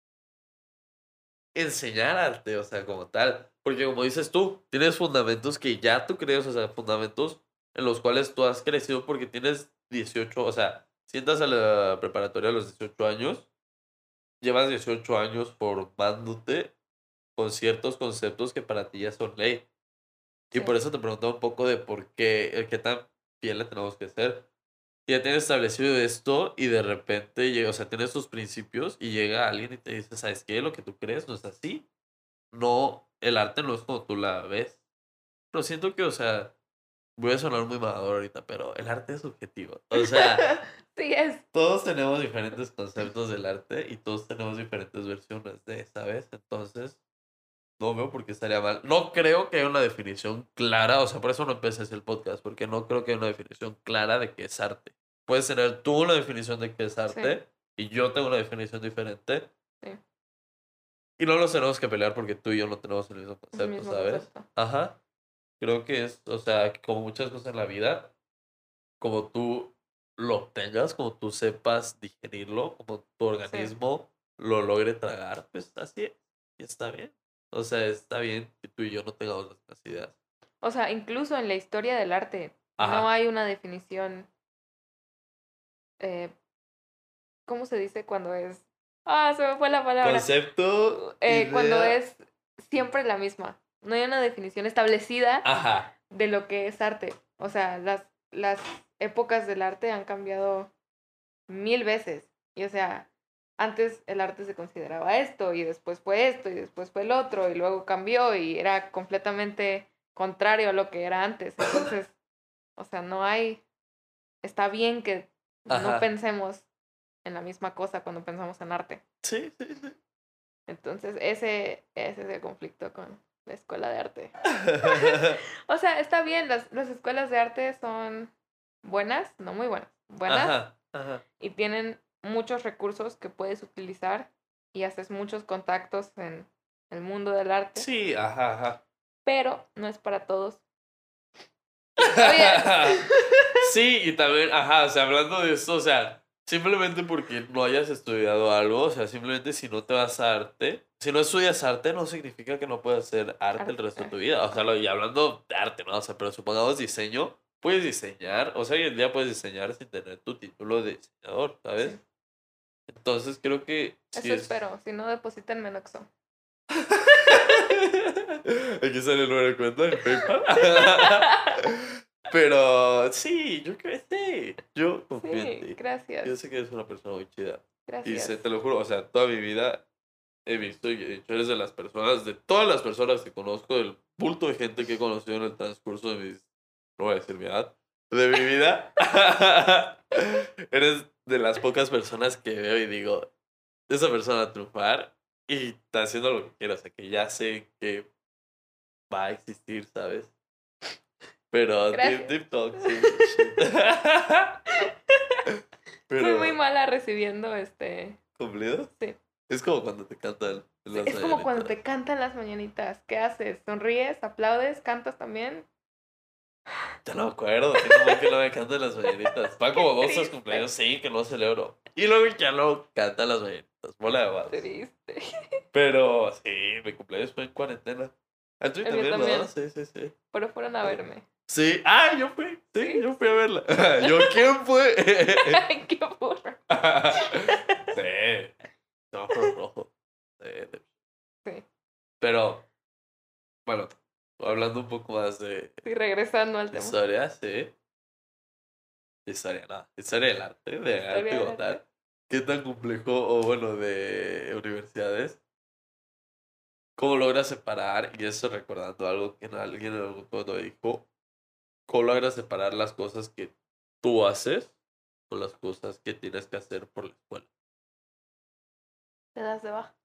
enseñar arte, o sea, como tal. Porque como dices tú, tienes fundamentos que ya tú crees, o sea, fundamentos en los cuales tú has crecido porque tienes dieciocho, o sea, si entras a la preparatoria a los dieciocho años, llevas dieciocho años formándote con ciertos conceptos que para ti ya son ley. Y Sí. por eso te preguntaba un poco de por qué, eh, qué tan fiel le tenemos que ser. Ya tienes establecido esto y de repente llega, o sea, tienes tus principios y llega alguien y te dice, ¿sabes qué? Lo que tú crees no es así. No, el arte no es como tú la ves. Pero siento que, o sea, voy a sonar muy mamador ahorita, pero el arte es subjetivo. O sea, Sí es. todos tenemos diferentes conceptos del arte y todos tenemos diferentes versiones de, ¿sabes? Entonces, no veo por qué estaría mal. No creo que haya una definición clara, o sea, por eso no empecé el podcast, porque no creo que haya una definición clara de qué es arte. Puedes tener tú una definición de qué es Sí, arte y yo tengo una definición diferente sí. y no nos tenemos que pelear porque tú y yo no tenemos el mismo Es el concepto, mismo ¿sabes? concepto. Ajá. Creo que es, o sea, que como muchas cosas en la vida, como tú lo tengas, como tú sepas digerirlo, como tu Sí. organismo lo logre tragar, pues así es. Y está bien. O sea, está bien que tú y yo no tengamos las mismas ideas. O sea, incluso en la historia del arte no Ajá. hay una definición. Eh, ¿cómo se dice cuando es? Ah, se me fue la palabra. Concepto, Eh, cuando idea. es siempre la misma. No hay una definición establecida Ajá. de lo que es arte. O sea, las, las épocas del arte han cambiado mil veces. Y o sea, antes el arte se consideraba esto y después fue esto y después fue el otro y luego cambió y era completamente contrario a lo que era antes. Entonces, o sea, no hay, está bien que no Ajá. pensemos en la misma cosa cuando pensamos en arte. Sí, sí, sí. Entonces, ese, ese es el conflicto con la escuela de arte. O sea, está bien, las, las escuelas de arte son buenas, no muy buenas, buenas Ajá, ajá. y tienen muchos recursos que puedes utilizar y haces muchos contactos en el mundo del arte, Sí, ajá, ajá. pero no es para todos. Oye. Sí, y también, ajá, o sea, hablando de esto, o sea, simplemente porque no hayas estudiado algo, o sea, simplemente si no te vas a arte, si no estudias arte, no significa que no puedas hacer arte el resto de tu Arte. vida. O sea, lo- y hablando de arte, ¿no? O sea, pero supongamos diseño, puedes diseñar, o sea, hoy en día puedes diseñar sin tener tu título de diseñador, ¿sabes? Sí. Entonces creo que sí Eso es. espero, si no deposítenme en Oxxo. Aquí sale el número de cuenta en PayPal. Pero sí, yo creo que sí. Yo confío en Sí, ti. Yo gracias, sé que eres una persona muy chida. Y sé, gracias. te lo juro, o sea, toda mi vida he visto y he dicho, eres de las personas, de todas las personas que conozco, del bulto de gente que he conocido en el transcurso de mis, no voy a decir mi edad, de mi vida, eres de las pocas personas que veo y digo, esa persona va a triunfar y está haciendo lo que quiere, o sea, que ya sé que va a existir, ¿sabes? Pero deep, Gracias. deep talk, sí, shit. Soy muy Pero, mala recibiendo este. ¿cumplido? Sí. Es como cuando te cantan Sí, las es como cuando mañanitas. te cantan las mañanitas. ¿Qué haces? ¿Sonríes? ¿Aplaudes? ¿Cantas también? Ya no me acuerdo, tengo un buen que no me cantan las mañanitas. Van como dos, tres Triste. cumpleaños, sí, que no celebro. Y luego ya no cantan las mañanitas, bola de vados. Triste. Pero sí, mi cumpleaños fue en cuarentena. ¿El tuyo El mío también, verdad? también. Sí, sí, sí. Pero fueron a Ah, verme. sí, ah, yo fui, sí, ¿Sí? yo fui a verla. ¿Yo quién fue? ¡Qué burro! Sí, no, pero rojo. Sí, de- Sí. Pero, bueno, hablando un poco más de Sí, regresando al tema. historia, sí. Historia, no. Historia del arte, de Historia arte del como arte. tal. ¿Qué tan complejo, o bueno, de universidades? ¿Cómo logras separar? Y eso recordando algo que alguien en algún momento dijo. ¿Cómo logras separar las cosas que tú haces con las cosas que tienes que hacer por la escuela? Te das de baja.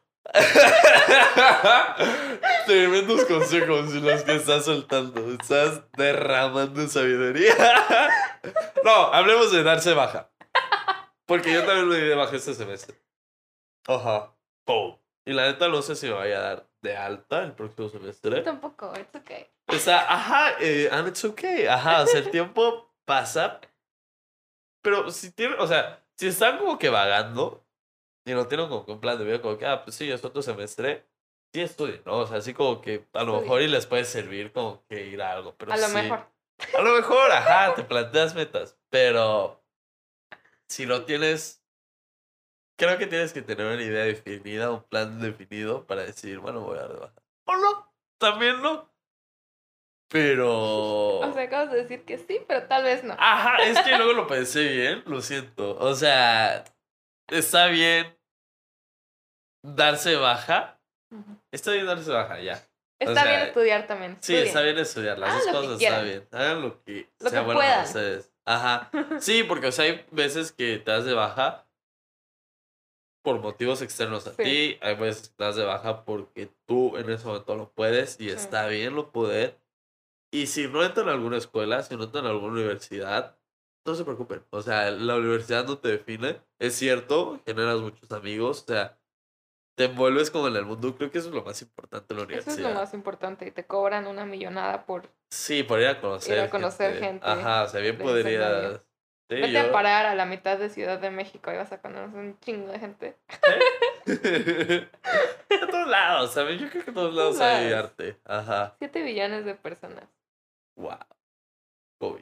Tremendos consejos los que estás soltando. Estás derramando sabiduría. No, hablemos de darse baja. Porque yo también me di de baja este semestre. Ajá. Pum. Y la neta no sé si me vaya a dar de alta el próximo semestre. Tampoco, it's okay. O sea, ajá, eh, and it's okay. Ajá, o sea, el tiempo pasa. Pero si tienen, o sea, si están como que vagando y no tienen como que un plan de vida, como que, ah, pues sí, es otro semestre, sí estudien, ¿no? O sea, así como que a lo Estudien. mejor y les puede servir como que ir a algo, pero A lo sí. mejor. A lo mejor, ajá, te planteas metas, pero si no tienes, creo que tienes que tener una idea definida, un plan definido para decir, bueno, voy a dar de baja. O no, también no. Pero... O sea, acabas de decir que sí, pero tal vez no. Ajá, es que luego lo pensé bien, lo siento. O sea, está bien darse baja. Ujú. Está bien darse baja, ya. O Está sea, bien estudiar también. Sí, Estudien. está bien estudiar. Las Hagan dos lo que cosas quieran. está bien. Hagan lo que Lo sea que bueno para puedan. ustedes. Ajá. Sí, porque, o sea, hay veces que te das de baja por motivos externos a Sí. ti. Hay veces que te das de baja porque tú en ese momento lo puedes y Sí. está bien lo poder. Y si no entran a alguna escuela, si no entran a alguna universidad, no se preocupen. O sea, la universidad no te define. Es cierto, generas muchos amigos. O sea, te envuelves como en el mundo. Creo que eso es lo más importante en la Eso es universidad. lo más importante. Y te cobran una millonada por Sí, por ir a conocer, ir a conocer gente. gente Ajá, o sea, bien de ese medio. podrías Sí, Vete yo... a parar a la mitad de Ciudad de México y vas a conocer un chingo de gente. ¿Eh? A todos lados, ¿sabes? Yo creo que a todos lados hay Lados. arte. Ajá. Siete billones de personas. Wow. COVID.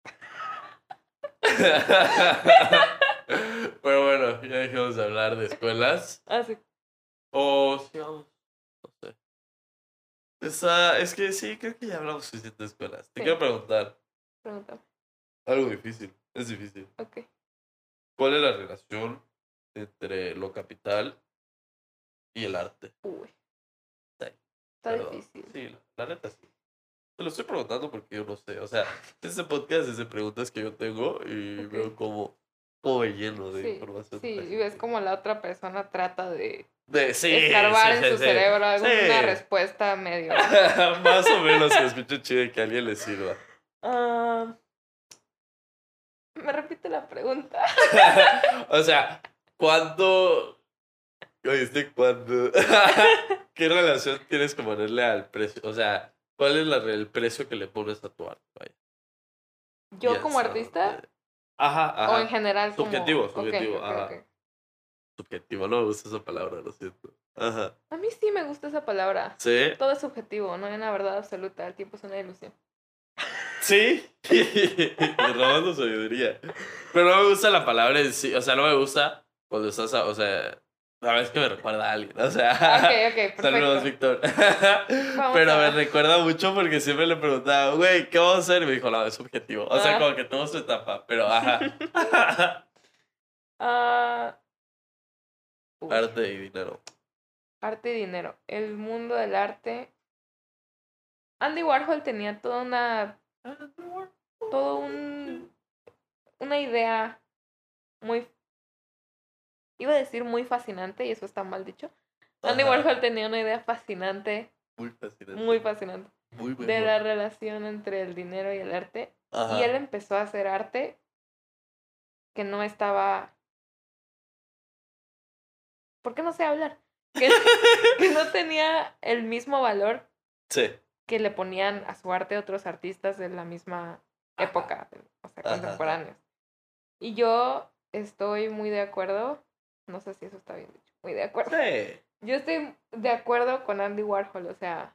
Pero bueno, ya dejamos de hablar de escuelas. Ah, sí. O sí, vamos. No sé. Esa, es que sí, creo que ya hablamos suficiente de escuelas. Te Sí. quiero preguntar Pregúntame. algo difícil. Es difícil. Ok. ¿Cuál es la relación entre lo capital y el arte? Uy. Sí, Está perdón. difícil. Sí, la, la neta sí. Te lo estoy preguntando porque yo no sé. O sea, este podcast es de preguntas que yo tengo y Ok. veo como, como me lleno de Sí, información. sí, de la y ves gente. como la otra persona trata de De, sí, escarbar sí, en sí, su sí. cerebro alguna Sí. respuesta medio. Más o menos que escucho chido y que a alguien le sirva. Ah, me repite la pregunta. O sea, ¿cuánto... ¿Oíste cuánto? ¿Qué relación tienes que ponerle al precio? O sea, ¿cuál es la, el precio que le pones a tu arte? Vaya. ¿Yo Ya como es artista arte. Ajá, o en ajá. general como? Subjetivo, Ok, subjetivo, ok, ajá. ok. Subjetivo, no me gusta esa palabra, lo siento. Ajá. A mí sí me gusta esa palabra. ¿Sí? Todo es subjetivo, no hay una verdad absoluta. El tiempo es una ilusión. Sí. Robando sabiduría. Pero no me gusta la palabra en sí. O sea, no me gusta cuando estás, a- o sea, la vez que me recuerda a alguien. O sea, Ok, ok, saludos, perfecto. Víctor. Vamos Pero me a. recuerda mucho porque siempre le preguntaba, güey, ¿qué vamos a hacer? Y me dijo, no, es subjetivo. O sea, Ah. como que tuvo su etapa, pero ajá. Ah, uy, Arte y dinero. arte y dinero. El mundo del arte. Andy Warhol tenía toda una. Todo un. Una idea muy. Iba a decir muy fascinante, y eso está mal dicho. Andy Ajá. Warhol tenía una idea fascinante, Muy fascinante. muy fascinante, Muy de mejor. la relación entre el dinero y el arte. Ajá. Y él empezó a hacer arte que no estaba. ¿Por qué no sé hablar? Que, que no tenía el mismo valor Sí. que le ponían a su arte otros artistas de la misma Ajá. época, o sea, Ajá. contemporáneos. Y yo estoy muy de acuerdo, no sé si eso está bien dicho, muy de acuerdo. Sí. Yo estoy de acuerdo con Andy Warhol, o sea,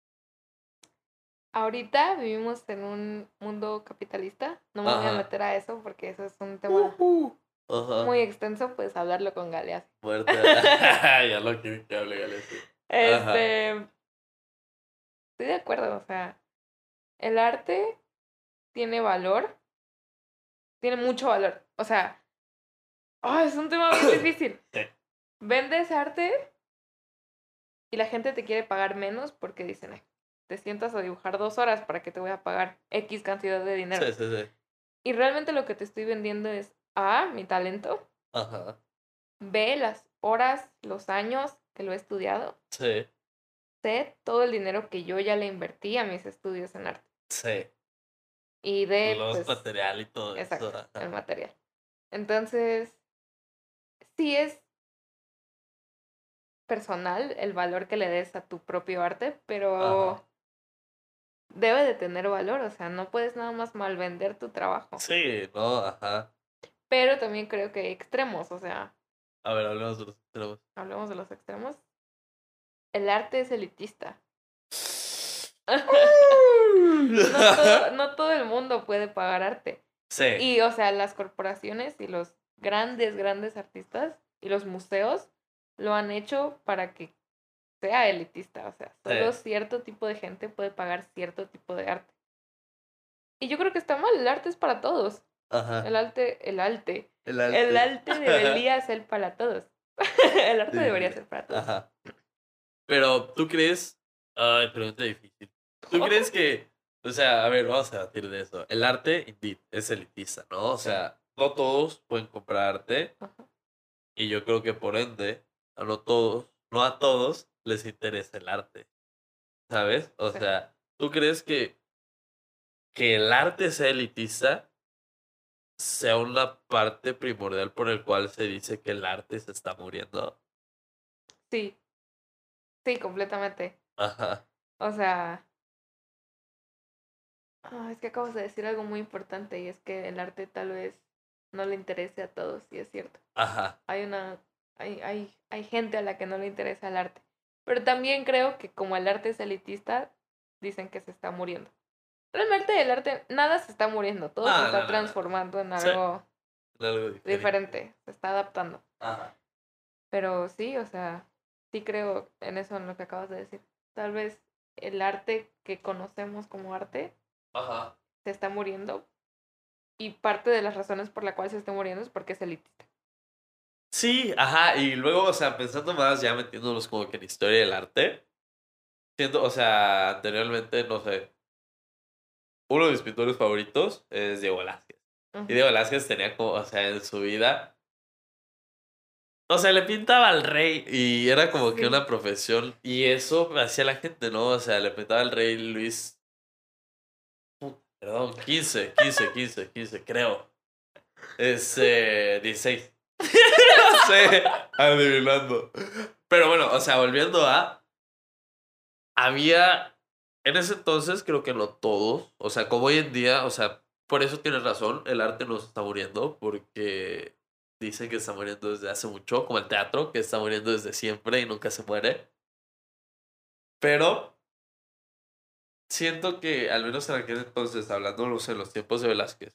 ahorita vivimos en un mundo capitalista, no me voy a Ajá. meter a eso porque eso es un tema Uh-huh. Ajá. muy extenso, puedes hablarlo con Galeazzi. Muerte. Ya lo quiero que hable Galeazzi. Ajá. Este, estoy de acuerdo, o sea, el arte tiene valor, tiene mucho valor, o sea, oh, es un tema bien difícil. Sí. Vendes arte y la gente te quiere pagar menos porque dicen, "Ay, te sientas a dibujar dos horas para que te voy a pagar X cantidad de dinero". Sí, sí, sí. Y realmente lo que te estoy vendiendo es A, mi talento, Ajá. B, las horas, los años que lo he estudiado, Sí. C, todo el dinero que yo ya le invertí a mis estudios en arte. Sí. Y D, Los pues, material y todo exacto, eso. el Ajá. material. Entonces, sí es personal el valor que le des a tu propio arte, pero Ajá. debe de tener valor, o sea, no puedes nada más mal vender tu trabajo. Sí, no, ajá. Pero también creo que hay extremos, o sea, A ver, hablemos de los extremos. hablemos de los extremos. El arte es elitista. No todo, no todo el mundo puede pagar arte. Sí. Y, o sea, las corporaciones y los grandes, grandes artistas y los museos lo han hecho para que sea elitista. O sea, solo Sí. cierto tipo de gente puede pagar cierto tipo de arte. Y yo creo que está mal, el arte es para todos. Ajá. El arte, el arte. El arte. El arte debería ser para todos. El arte debería ser para todos. Ajá. Pero, ¿tú crees? Ay, pregunta difícil. ¿Tú crees que, o sea, a ver, vamos a debatir de eso. El arte, indeed, es elitista, ¿no? O Sí. sea, no todos pueden comprar arte. Ajá. Y yo creo que por ende, a no todos, no a todos les interesa el arte. ¿Sabes? O Sí. sea, ¿tú crees que, que el arte sea elitista sea una parte primordial por el cual se dice que el arte se está muriendo? Sí. Sí, completamente. Ajá. O sea, ah, es que acabas de decir algo muy importante y es que el arte tal vez no le interese a todos, y es cierto. Ajá. Hay una, hay, hay, hay gente a la que no le interesa el arte. Pero también creo que como el arte es elitista, dicen que se está muriendo. Realmente el arte, nada se está muriendo, todo No, se no, está no, no. transformando en Sí. algo Algo diferente. diferente, se está adaptando. Ajá. Pero sí, o sea, sí creo en eso, en lo que acabas de decir. Tal vez el arte que conocemos como arte Ajá. se está muriendo, y parte de las razones por la cual se está muriendo es porque es elitista. Sí, ajá, y luego, o sea, pensando más, ya metiéndonos como que en historia del arte, siento, o sea, anteriormente, no sé, uno de mis pintores favoritos es Diego Velázquez. Uh-huh. Y Diego Velázquez tenía como, o sea, en su vida, o sea, le pintaba al rey y era como Sí. que una profesión, y eso hacía la gente, ¿no? O sea, le pintaba al rey Luis, perdón, quince, quince, quince, quince, creo. Es eh, dieciséis. No sé, adivinando. Pero bueno, o sea, volviendo a... Había... En ese entonces creo que no todos. O sea, como hoy en día, o sea, por eso tienes razón, el arte no se está muriendo, porque dicen que está muriendo desde hace mucho, como el teatro, que está muriendo desde siempre y nunca se muere. Pero siento que, al menos en aquel entonces, hablando en los tiempos de Velázquez,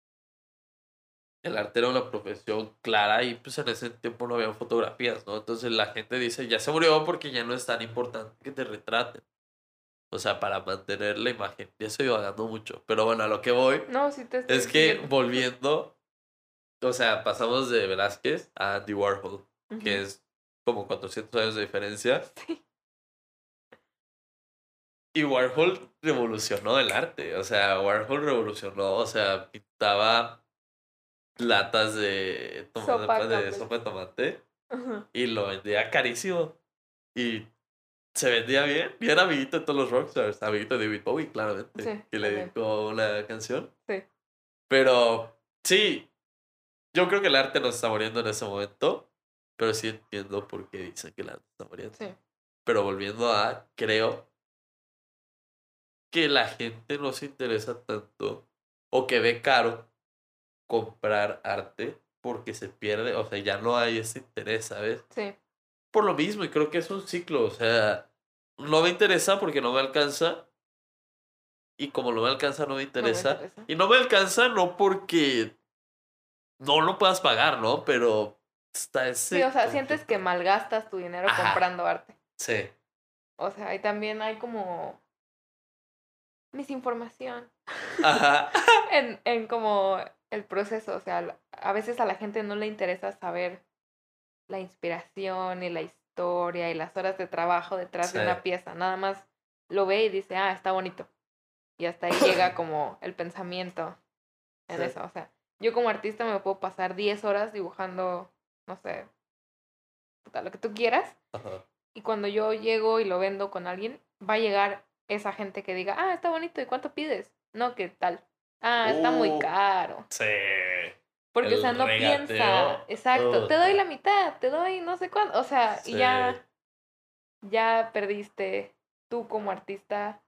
el arte era una profesión clara y pues en ese tiempo no había fotografías, ¿no? Entonces la gente dice, ya se murió porque ya no es tan importante que te retraten. O sea, para mantener la imagen. Ya estoy vagando mucho. Pero bueno, a lo que voy No, sí te estoy es que siguiendo. volviendo, o sea, pasamos de Velázquez a Andy Warhol, Uh-huh. que es como cuatrocientos años de diferencia. Sí. Y Warhol revolucionó el arte. O sea, Warhol revolucionó, o sea, pintaba latas de, toma- Sopa de Campbell. sopa de tomate. Uh-huh. Y lo vendía carísimo. Y se vendía bien. Y era amiguito de todos los rockstars. Amiguito de David Bowie, claramente. Sí, que le también. dedicó una canción. Sí. Pero sí, yo creo que el arte no se está muriendo en ese momento. Pero sí entiendo por qué dicen que el arte está muriendo. Sí. Pero volviendo a, creo que la gente no se interesa tanto. O que ve caro comprar arte. Porque se pierde. O sea, ya no hay ese interés, ¿sabes? Sí. Por lo mismo, y creo que es un ciclo, o sea, no me interesa porque no me alcanza, y como no me alcanza no me interesa, No me interesa. y no me alcanza no porque no lo puedas pagar, ¿no? Pero está ese... Sí, o sea, conflicto. sientes que malgastas tu dinero Ajá. comprando arte. Sí. O sea, y también hay como misinformación Ajá. en, en como el proceso. O sea, a veces a la gente no le interesa saber la inspiración y la historia y las horas de trabajo detrás Sí. de una pieza. Nada más lo ve y dice, ah, está bonito. Y hasta ahí llega como el pensamiento en Sí. eso. O sea, yo como artista me puedo pasar diez horas dibujando, no sé, puta, lo que tú quieras. Ajá. Y cuando yo llego y lo vendo con alguien, va a llegar esa gente que diga, ah, está bonito, ¿y cuánto pides? No, ¿qué tal? Ah, está muy Uh, caro. Sí. Porque, El o sea, no regateo. piensa, exacto, te Puta. doy la mitad, te doy no sé cuánto, o sea, Sí. y ya, ya perdiste tú como artista,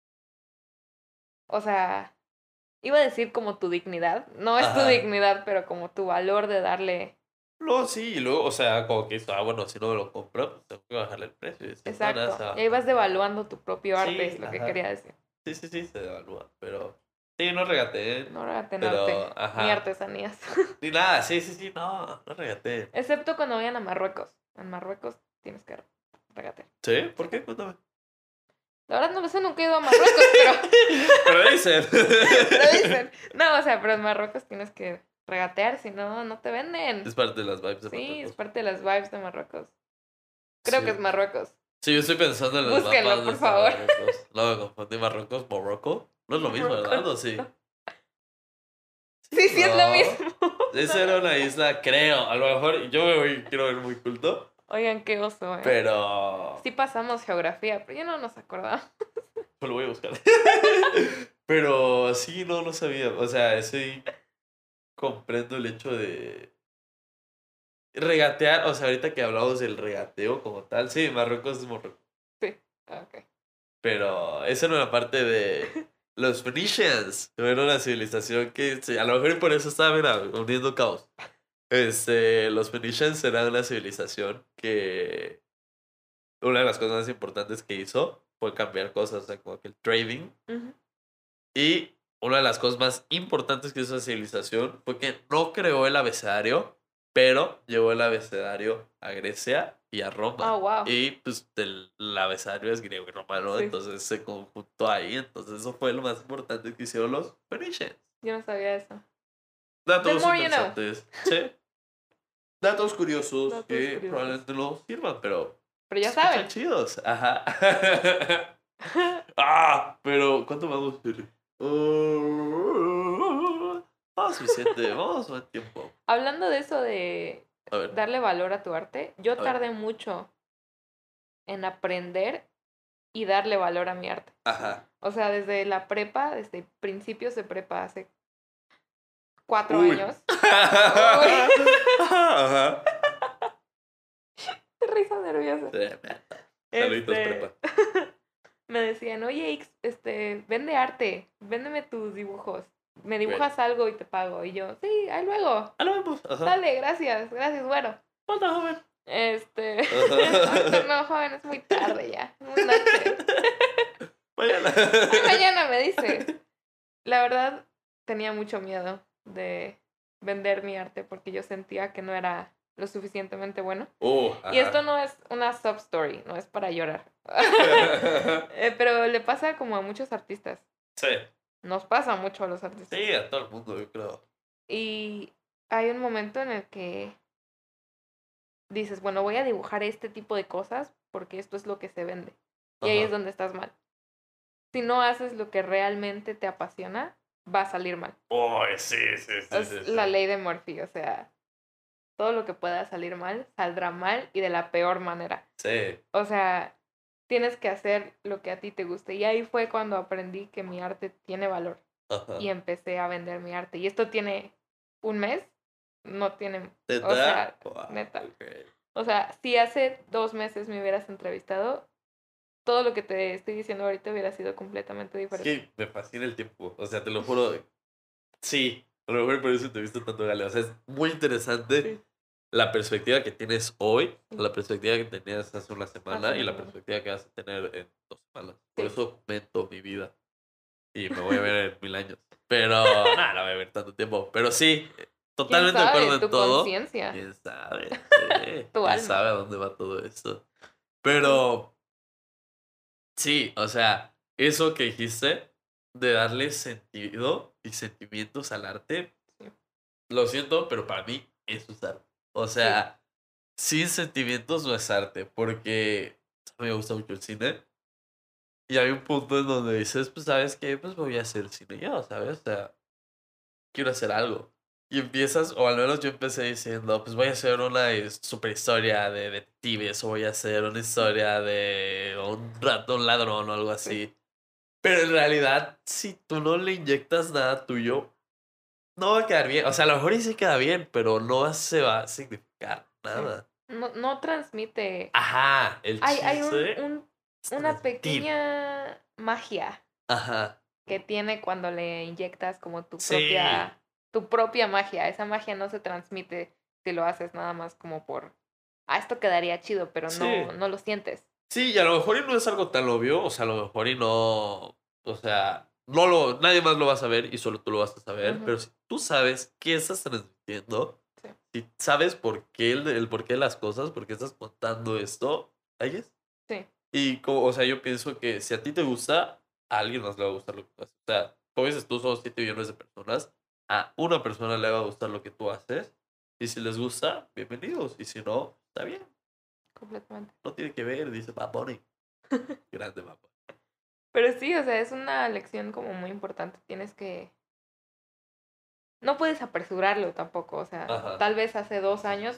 o sea, iba a decir como tu dignidad, no es tu Ajá. dignidad, pero como tu valor de darle, No, sí, y luego, o sea, como que, ah, bueno, si no me lo compro, pues tengo que bajarle el precio. Y decir, no, nada, exacto, se va. y ahí vas devaluando tu propio arte, Sí, es lo que ajá. quería decir. Sí, sí, sí, se devalúa, pero... Sí, no regateen, No regateen pero... arte, ni Ajá. artesanías. Ni nada, sí, sí, sí, no, no regateen. Excepto cuando vayan a Marruecos. En Marruecos tienes que regatear. ¿Sí? ¿Por qué? Cuéntame. La verdad no lo sé, nunca he ido a Marruecos, pero... Pero dicen. Pero dicen. No, o sea, pero en Marruecos tienes que regatear, si no, no te venden. Es parte de las vibes de Sí, Marruecos. es parte de las vibes de Marruecos. Creo Sí. que es Marruecos. Sí, yo estoy pensando en los Búsquenlo, mapas por de favor. Marruecos. No, me confundí, Marruecos, Morocco. No es lo mismo, ¿verdad? Marruecos. ¿O sí? Sí, sí, es lo No. mismo. Esa era una isla, creo. A lo mejor yo me voy, quiero ver muy culto. Oigan, qué oso, ¿eh? Pero... Sí pasamos geografía, pero ya no nos acordamos. Pues lo voy a buscar. Pero sí, no, no sabía. O sea, sí comprendo el hecho de regatear. O sea, ahorita que hablamos del regateo como tal. Sí, Marruecos es Marruecos. Sí, ok. Pero esa no era parte de, Los Phoenicians era una civilización que sí, a lo mejor y por eso estaba mira, uniendo caos. Este, los Phoenicians eran una civilización que una de las cosas más importantes que hizo fue cambiar cosas, o sea, como que el trading. Ujú. Y una de las cosas más importantes que hizo esa civilización fue que no creó el abecedario, pero llevó el abecedario a Grecia y a Roma. Oh, wow. Y pues el, el abecedario es griego y romano, Sí. entonces se conjuntó ahí. Entonces eso fue lo más importante que hicieron los Phoenicians. Yo no sabía eso. Datos The more you know. interesantes. Sí. Datos curiosos Datos que curiosos. probablemente no sirvan, pero Pero ya escuchan saben. chidos. Ajá. Ah, pero ¿cuánto vamos? Uh, ah, suficiente. Vamos a buen tiempo. Hablando de eso de A ver. darle valor a tu arte, yo A ver. tardé mucho en aprender y darle valor a mi arte. Ajá. O sea, desde la prepa, desde principios de prepa, hace cuatro Uy. años. Ajá. Qué risa nerviosa. Tremendo. Saluditos, Este, prepa. me decían, oye, Ix, este, vende arte, véndeme tus dibujos. Me dibujas algo y te pago. Y yo, sí, ahí luego. Ah, lo vemos. Ajá. Dale, gracias, gracias, bueno. ¿Cuánto, joven? Este, Ajá. no, joven, es muy tarde ya, es muy noche. Mañana. Ay, mañana me dice. La verdad, tenía mucho miedo de vender mi arte porque yo sentía que no era lo suficientemente bueno. Uh, Y esto no es una sub story, no es para llorar. Eh, Pero le pasa como a muchos artistas. Sí. Nos pasa mucho a los artistas. Sí, a todo el mundo, yo creo. Y hay un momento en el que dices, bueno, voy a dibujar este tipo de cosas porque esto es lo que se vende. Y ahí Ajá. es donde estás mal. Si no haces lo que realmente te apasiona, va a salir mal. Oh, sí, sí, sí, Es sí, la sí. ley de Murphy, o sea, todo lo que pueda salir mal, saldrá mal y de la peor manera. Sí. O sea, tienes que hacer lo que a ti te guste. Y ahí fue cuando aprendí que mi arte tiene valor. Ajá. Y empecé a vender mi arte. Y esto tiene un mes, no tiene, ¿Neta? o sea, Wow, neta. okay. O sea, si hace dos meses me hubieras entrevistado, todo lo que te estoy diciendo ahorita hubiera sido completamente Es diferente. que me fascina el tiempo. O sea, te lo juro. Sí, a lo mejor por eso te he visto tanto, Gale. O sea, es muy interesante Sí. la perspectiva que tienes hoy, Sí. la perspectiva que tenías hace una semana Hace y una la semana. perspectiva que vas a tener en dos semanas. Por Sí. eso documento mi vida. Y me voy a ver en mil años. Pero, nada, no voy a ver tanto tiempo. Pero sí, totalmente de ¿Quién sabe? acuerdo en Tu todo. conciencia. ¿Quién sabe? Sí. Tu ¿Quién alma. sabe a dónde va todo esto? Pero, sí, o sea, eso que dijiste de darle sentido y sentimientos al arte, Sí. lo siento, pero para mí eso es arte. O sea, sin sentimientos no es arte, porque a mí me gusta mucho el cine. Y hay un punto en donde dices, pues, ¿sabes qué? Pues voy a hacer cine yo, ¿sabes? O sea, quiero hacer algo. Y empiezas, o al menos yo empecé diciendo, pues voy a hacer una his- super historia de detectives, o voy a hacer una historia de un ratón ladrón o algo así. Pero en realidad, si tú no le inyectas nada tuyo, no va a quedar bien. O sea, a lo mejor y sí queda bien, pero no se va a significar nada. No, no transmite. Ajá, el Hay, hay un, chiste un- es una transmitir. pequeña magia Ajá. que tiene cuando le inyectas como tu Sí. propia, tu propia magia. Esa magia no se transmite si lo haces nada más como por, ah, esto quedaría chido, pero Sí. no, no lo sientes. Sí, y a lo mejor y no es algo tan obvio, o sea, a lo mejor y no, o sea, no lo, nadie más lo va a saber y solo tú lo vas a saber, Ujú. pero si tú sabes qué estás transmitiendo, Sí. si sabes por qué el, el porqué de las cosas, por qué estás contando esto, ahí es. Sí. Y como, o sea, yo pienso que si a ti te gusta, a alguien más le va a gustar lo que tú haces. O sea, como dices tú, somos siete millones de personas, a una persona le va a gustar lo que tú haces, y si les gusta, bienvenidos, y si no, está bien. Completamente. No tiene que ver, dice Bad Bunny. Grande Bad Bunny. Pero sí, o sea, es una lección como muy importante. Tienes que... No puedes apresurarlo tampoco. O sea, Ajá. tal vez hace dos años,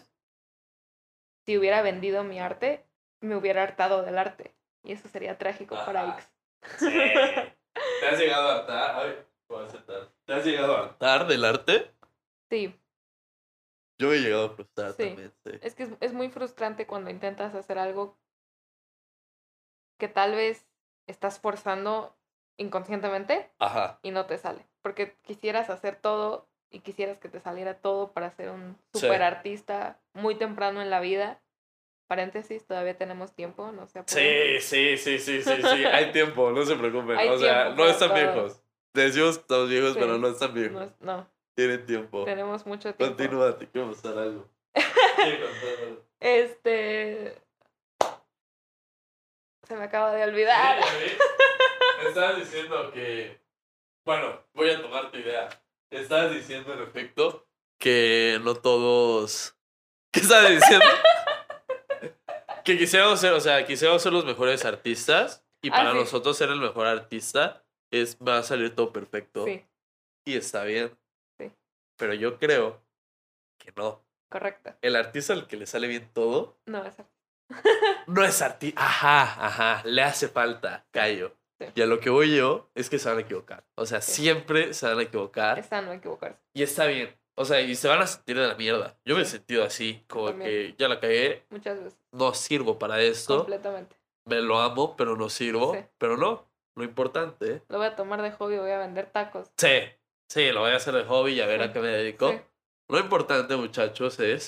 si hubiera vendido mi arte, me hubiera hartado del arte. Y eso sería trágico para Ajá. Ix. Sí. ¿Te has llegado a hartar? Ay, voy a sentar. ¿Te has llegado a hartar del arte? Sí, Yo me he llegado a frustrar Sí. también, sí. es que es, es muy frustrante cuando intentas hacer algo que tal vez estás forzando inconscientemente Ajá. y no te sale. Porque quisieras hacer todo y quisieras que te saliera todo para ser un Sí. super artista muy temprano en la vida. Paréntesis, todavía tenemos tiempo, no se apuren. Sí, sí, sí, sí, sí, sí. Hay tiempo, no se preocupen. Hay O sea, tiempo no para están todo. viejos. Decimos que estamos viejos, Sí, pero no están No, viejos. es- no, Tienen tiempo. tenemos mucho tiempo. Continúa, te quiero mostrar algo. Sigue contando. Este. Se me acaba de Sí, olvidar. ¿ya ves? Me estabas diciendo que. Bueno, voy a tomar tu idea. Estabas diciendo, en efecto, que no todos. ¿Qué estabas diciendo? Que quisiéramos ser, o sea, quisiéramos ser los mejores artistas. Y Ah, para sí. nosotros ser el mejor artista es va a salir todo perfecto. Sí, Y está bien. Sí. Pero yo creo que no. correcto. El artista al que le sale bien todo No, es no es artista. Ajá, ajá. Le hace falta, callo. Sí. Y a lo que voy yo es que se van a equivocar. O sea, Sí. siempre se van a equivocar. es sano equivocarse. Y está bien. O sea, y se van a sentir de la mierda. Yo me he Sí. sentido así, como también. que ya la cagué, Muchas veces. no sirvo para esto. Completamente. Me lo amo, pero no sirvo. Sí. Pero no, lo importante. Lo voy a tomar de hobby, voy a vender tacos. Sí, sí, lo voy a hacer de hobby y a ver Sí. a qué me dedico. Sí. Lo importante, muchachos, es.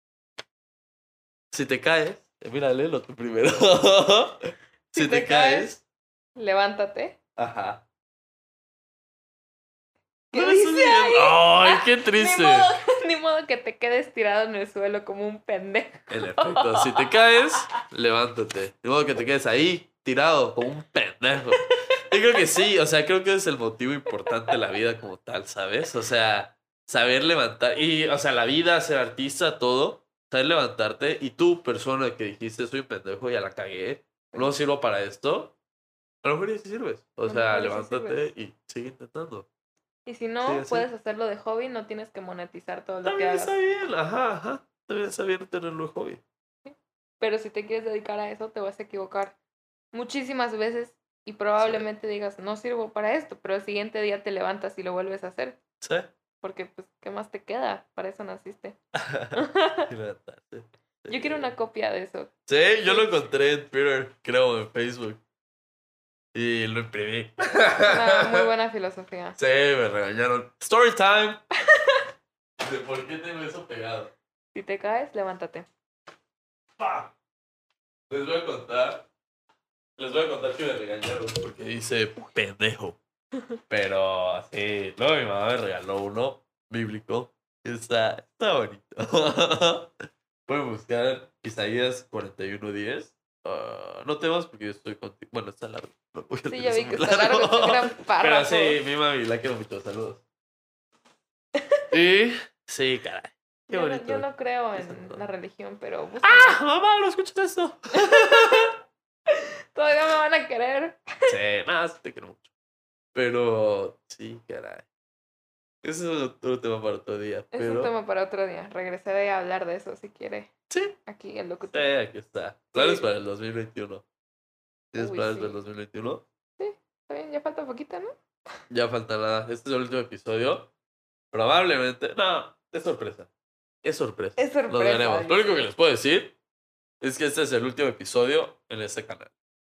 Si te caes, eh, mira, léelo tú primero. si, Si te, te caes, Levántate. ajá. ¿Qué No, dice eso sí, ahí? ¡ay, Ah, qué Ni triste! modo, ni modo que te quedes tirado en el suelo como un pendejo. En efecto, si te caes, levántate. De modo que te quedes ahí, tirado, como un pendejo. Yo creo que sí, o sea, creo que es el motivo importante de la vida como tal, ¿sabes? O sea, saber levantar. Y, o sea, la vida, ser artista, todo. Saber levantarte. Y tú, persona que dijiste, soy un pendejo, ya la cagué. No sirvo para esto. A lo mejor ya sí sirves. O A lo sea, mejor ya sí levántate sirves. y sigue intentando. Y si no, Sí, así. puedes hacerlo de hobby, no tienes que monetizar todo lo que También hagas. está bien, ajá, ajá. También está bien tenerlo de hobby. Pero si te quieres dedicar a eso, te vas a equivocar muchísimas veces y probablemente digas, no sirvo para esto, pero el siguiente día te levantas y lo vuelves a hacer. ¿Sí? Porque, pues, ¿qué más te queda? Para eso naciste. Levantarse. Yo quiero una copia de eso. Sí, yo Sí. lo encontré en Twitter, creo, en Facebook. Y lo imprimí. Una muy buena filosofía. Sí, me regañaron. Story time. ¿De por qué tengo eso pegado? Si te caes, levántate. ¡Pah! Les voy a contar. Les voy a contar que me regañaron porque dice pendejo. Pero sí, luego mi mamá me regaló uno bíblico. Está, está bonito. Pueden buscar Isaías cuarenta y uno diez. Uh, no temas porque yo estoy contigo. Bueno, está largo. No, Sí, ya vi que está largo, es un gran Pero párrafo. sí, mi mami, la quiero mucho. Saludos. Y sí, caray. Qué Yo no, bonito. yo no creo Eso en no. la religión, pero búscame. ¡Ah! Mamá, ¿no escuchas esto? Todavía me van a querer. Sí, nada, sí te quiero mucho. Pero sí, caray. Ese es otro tema para otro día. Es Pero un tema para otro día. Regresaré a hablar de eso si quiere. sí, Aquí el sí, locutor. aquí está. Planes Sí. para el dos mil veintiuno. ¿Tienes Uy, planes sí. para el dos mil veintiuno? Está bien, ya falta poquito, ¿no? Ya falta nada. Este es el último episodio. Probablemente. No, es sorpresa. Es sorpresa. Es sorpresa, Lo veremos. Lo dice. único que les puedo decir es que este es el último episodio en este canal.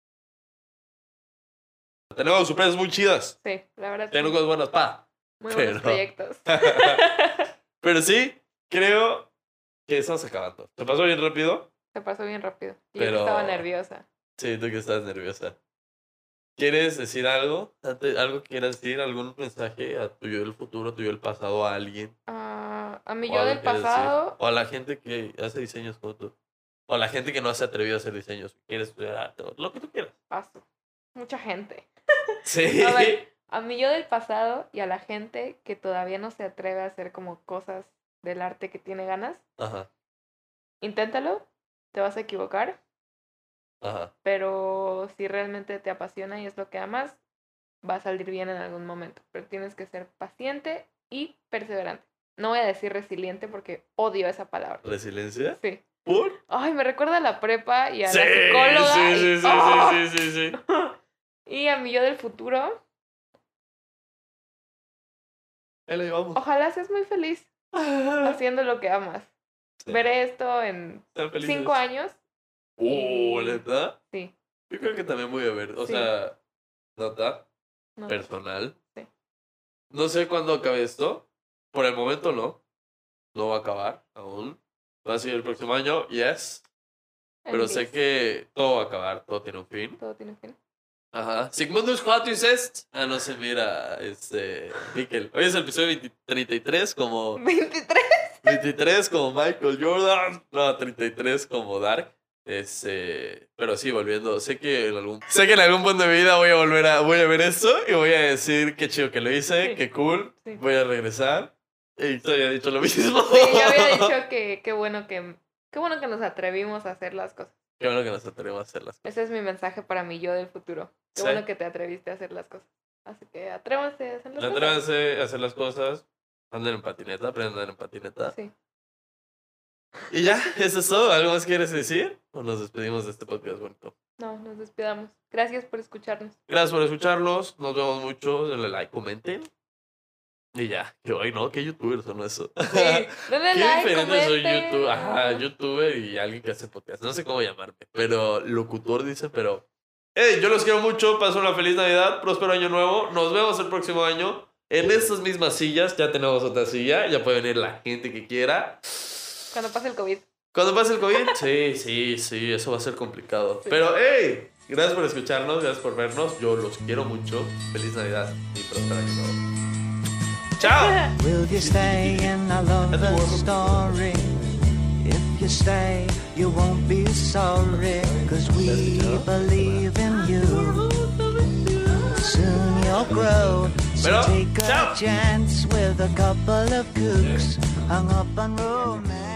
Tenemos sorpresas muy chidas. Sí, la verdad. Tenemos Sí. cosas buenas, pa. Muy pero- buenos proyectos. Pero sí, creo que estamos acabando. ¿Te pasó bien rápido? Se pasó bien rápido. Y Pero- yo estaba nerviosa. Sí, tú que estás nerviosa. ¿Quieres decir algo? Antes- ¿Algo que quieras decir? ¿Algún mensaje a tu yo del futuro, a tu yo del pasado, a alguien? Ah, a mi O yo algo del que quieras decir? pasado. O a la gente que hace diseños como tú. O a la gente que no se ha atrevido a hacer diseños. Quieres estudiar arte, o lo que tú quieras. Paso. Mucha gente. Sí. A ver, a mi yo del pasado y a la gente que todavía no se atreve a hacer como cosas del arte que tiene ganas, Ajá, inténtalo, te vas a equivocar, ajá. pero si realmente te apasiona y es lo que amas, va a salir bien en algún momento. Pero tienes que ser paciente y perseverante. No voy a decir resiliente porque odio esa palabra. ¿Resiliencia? Sí. ¿Por? Ay, me recuerda a la prepa y a Sí, la psicóloga. sí, y, sí, sí, ¡oh! sí, sí, sí, sí. Y a mi yo del futuro, Ahí la llevamos. ojalá seas muy feliz haciendo lo que amas. Sí. Veré esto en Están felices. cinco años. Uh, y- ¿neta? Sí. Yo creo que también voy a ver. O Sí. sea, ¿nota? No. personal. Sí. No sé cuándo acabe esto. Por el momento no. No va a acabar aún. Va a ser el próximo año, yes. El Pero diez. sé que todo va a acabar, todo tiene un fin. Todo tiene fin. Ajá. Sigmundus Quatrius est. Ah, no sé, mira, este. Mikkel. Hoy es el episodio veinte treinta y tres como. veintitrés. veintitrés como Michael Jordan. No, treinta y tres como Dark. Este. Pero sí, volviendo. Sé que en algún. Sé que en algún punto de mi vida voy a volver a. Voy a ver esto y voy a decir qué chido que lo hice, Sí. qué cool. Sí. Voy a regresar. Y te había dicho lo mismo. Sí, yo había dicho que qué bueno que qué bueno que nos atrevimos a hacer las cosas. Qué bueno que nos atrevemos a hacer las cosas. Ese es mi mensaje para mi yo del futuro. Qué Sí. bueno que te atreviste a hacer las cosas. Así que atrévanse a hacer las cosas. Atrévanse a hacer las cosas. Anden en patineta, aprendan a andar en patineta. Sí. Y ya, eso es todo. ¿Algo más quieres decir? O nos despedimos de este podcast bonito. No, nos despidamos. Gracias por escucharnos. Gracias por escucharlos. Nos vemos mucho. Denle like, comenten. Y ya. Que hoy no, qué youtubers son eso. Sí. Denle Qué like, diferente soy comenten. youtuber. Ajá, youtuber y alguien que hace podcast. No sé cómo llamarme. Pero locutor dice, pero. Hey, yo los quiero mucho. Pasen una feliz Navidad. Próspero año nuevo. Nos vemos el próximo año. En estas mismas sillas. Ya tenemos otra silla. Ya puede venir la gente que quiera. Cuando pase el COVID. Cuando pase el COVID, sí, sí, sí, eso va a ser complicado. Sí. Pero, hey, gracias por escucharnos, gracias por vernos. Yo los quiero mucho. Feliz Navidad y próspero año nuevo. ¡Chao! Will you stay in our love story? If you stay, you won't be sorry. Cause we believe in you. Soon you'll grow. So Pero, take chao. a chance with a couple of kooks hung up on romance.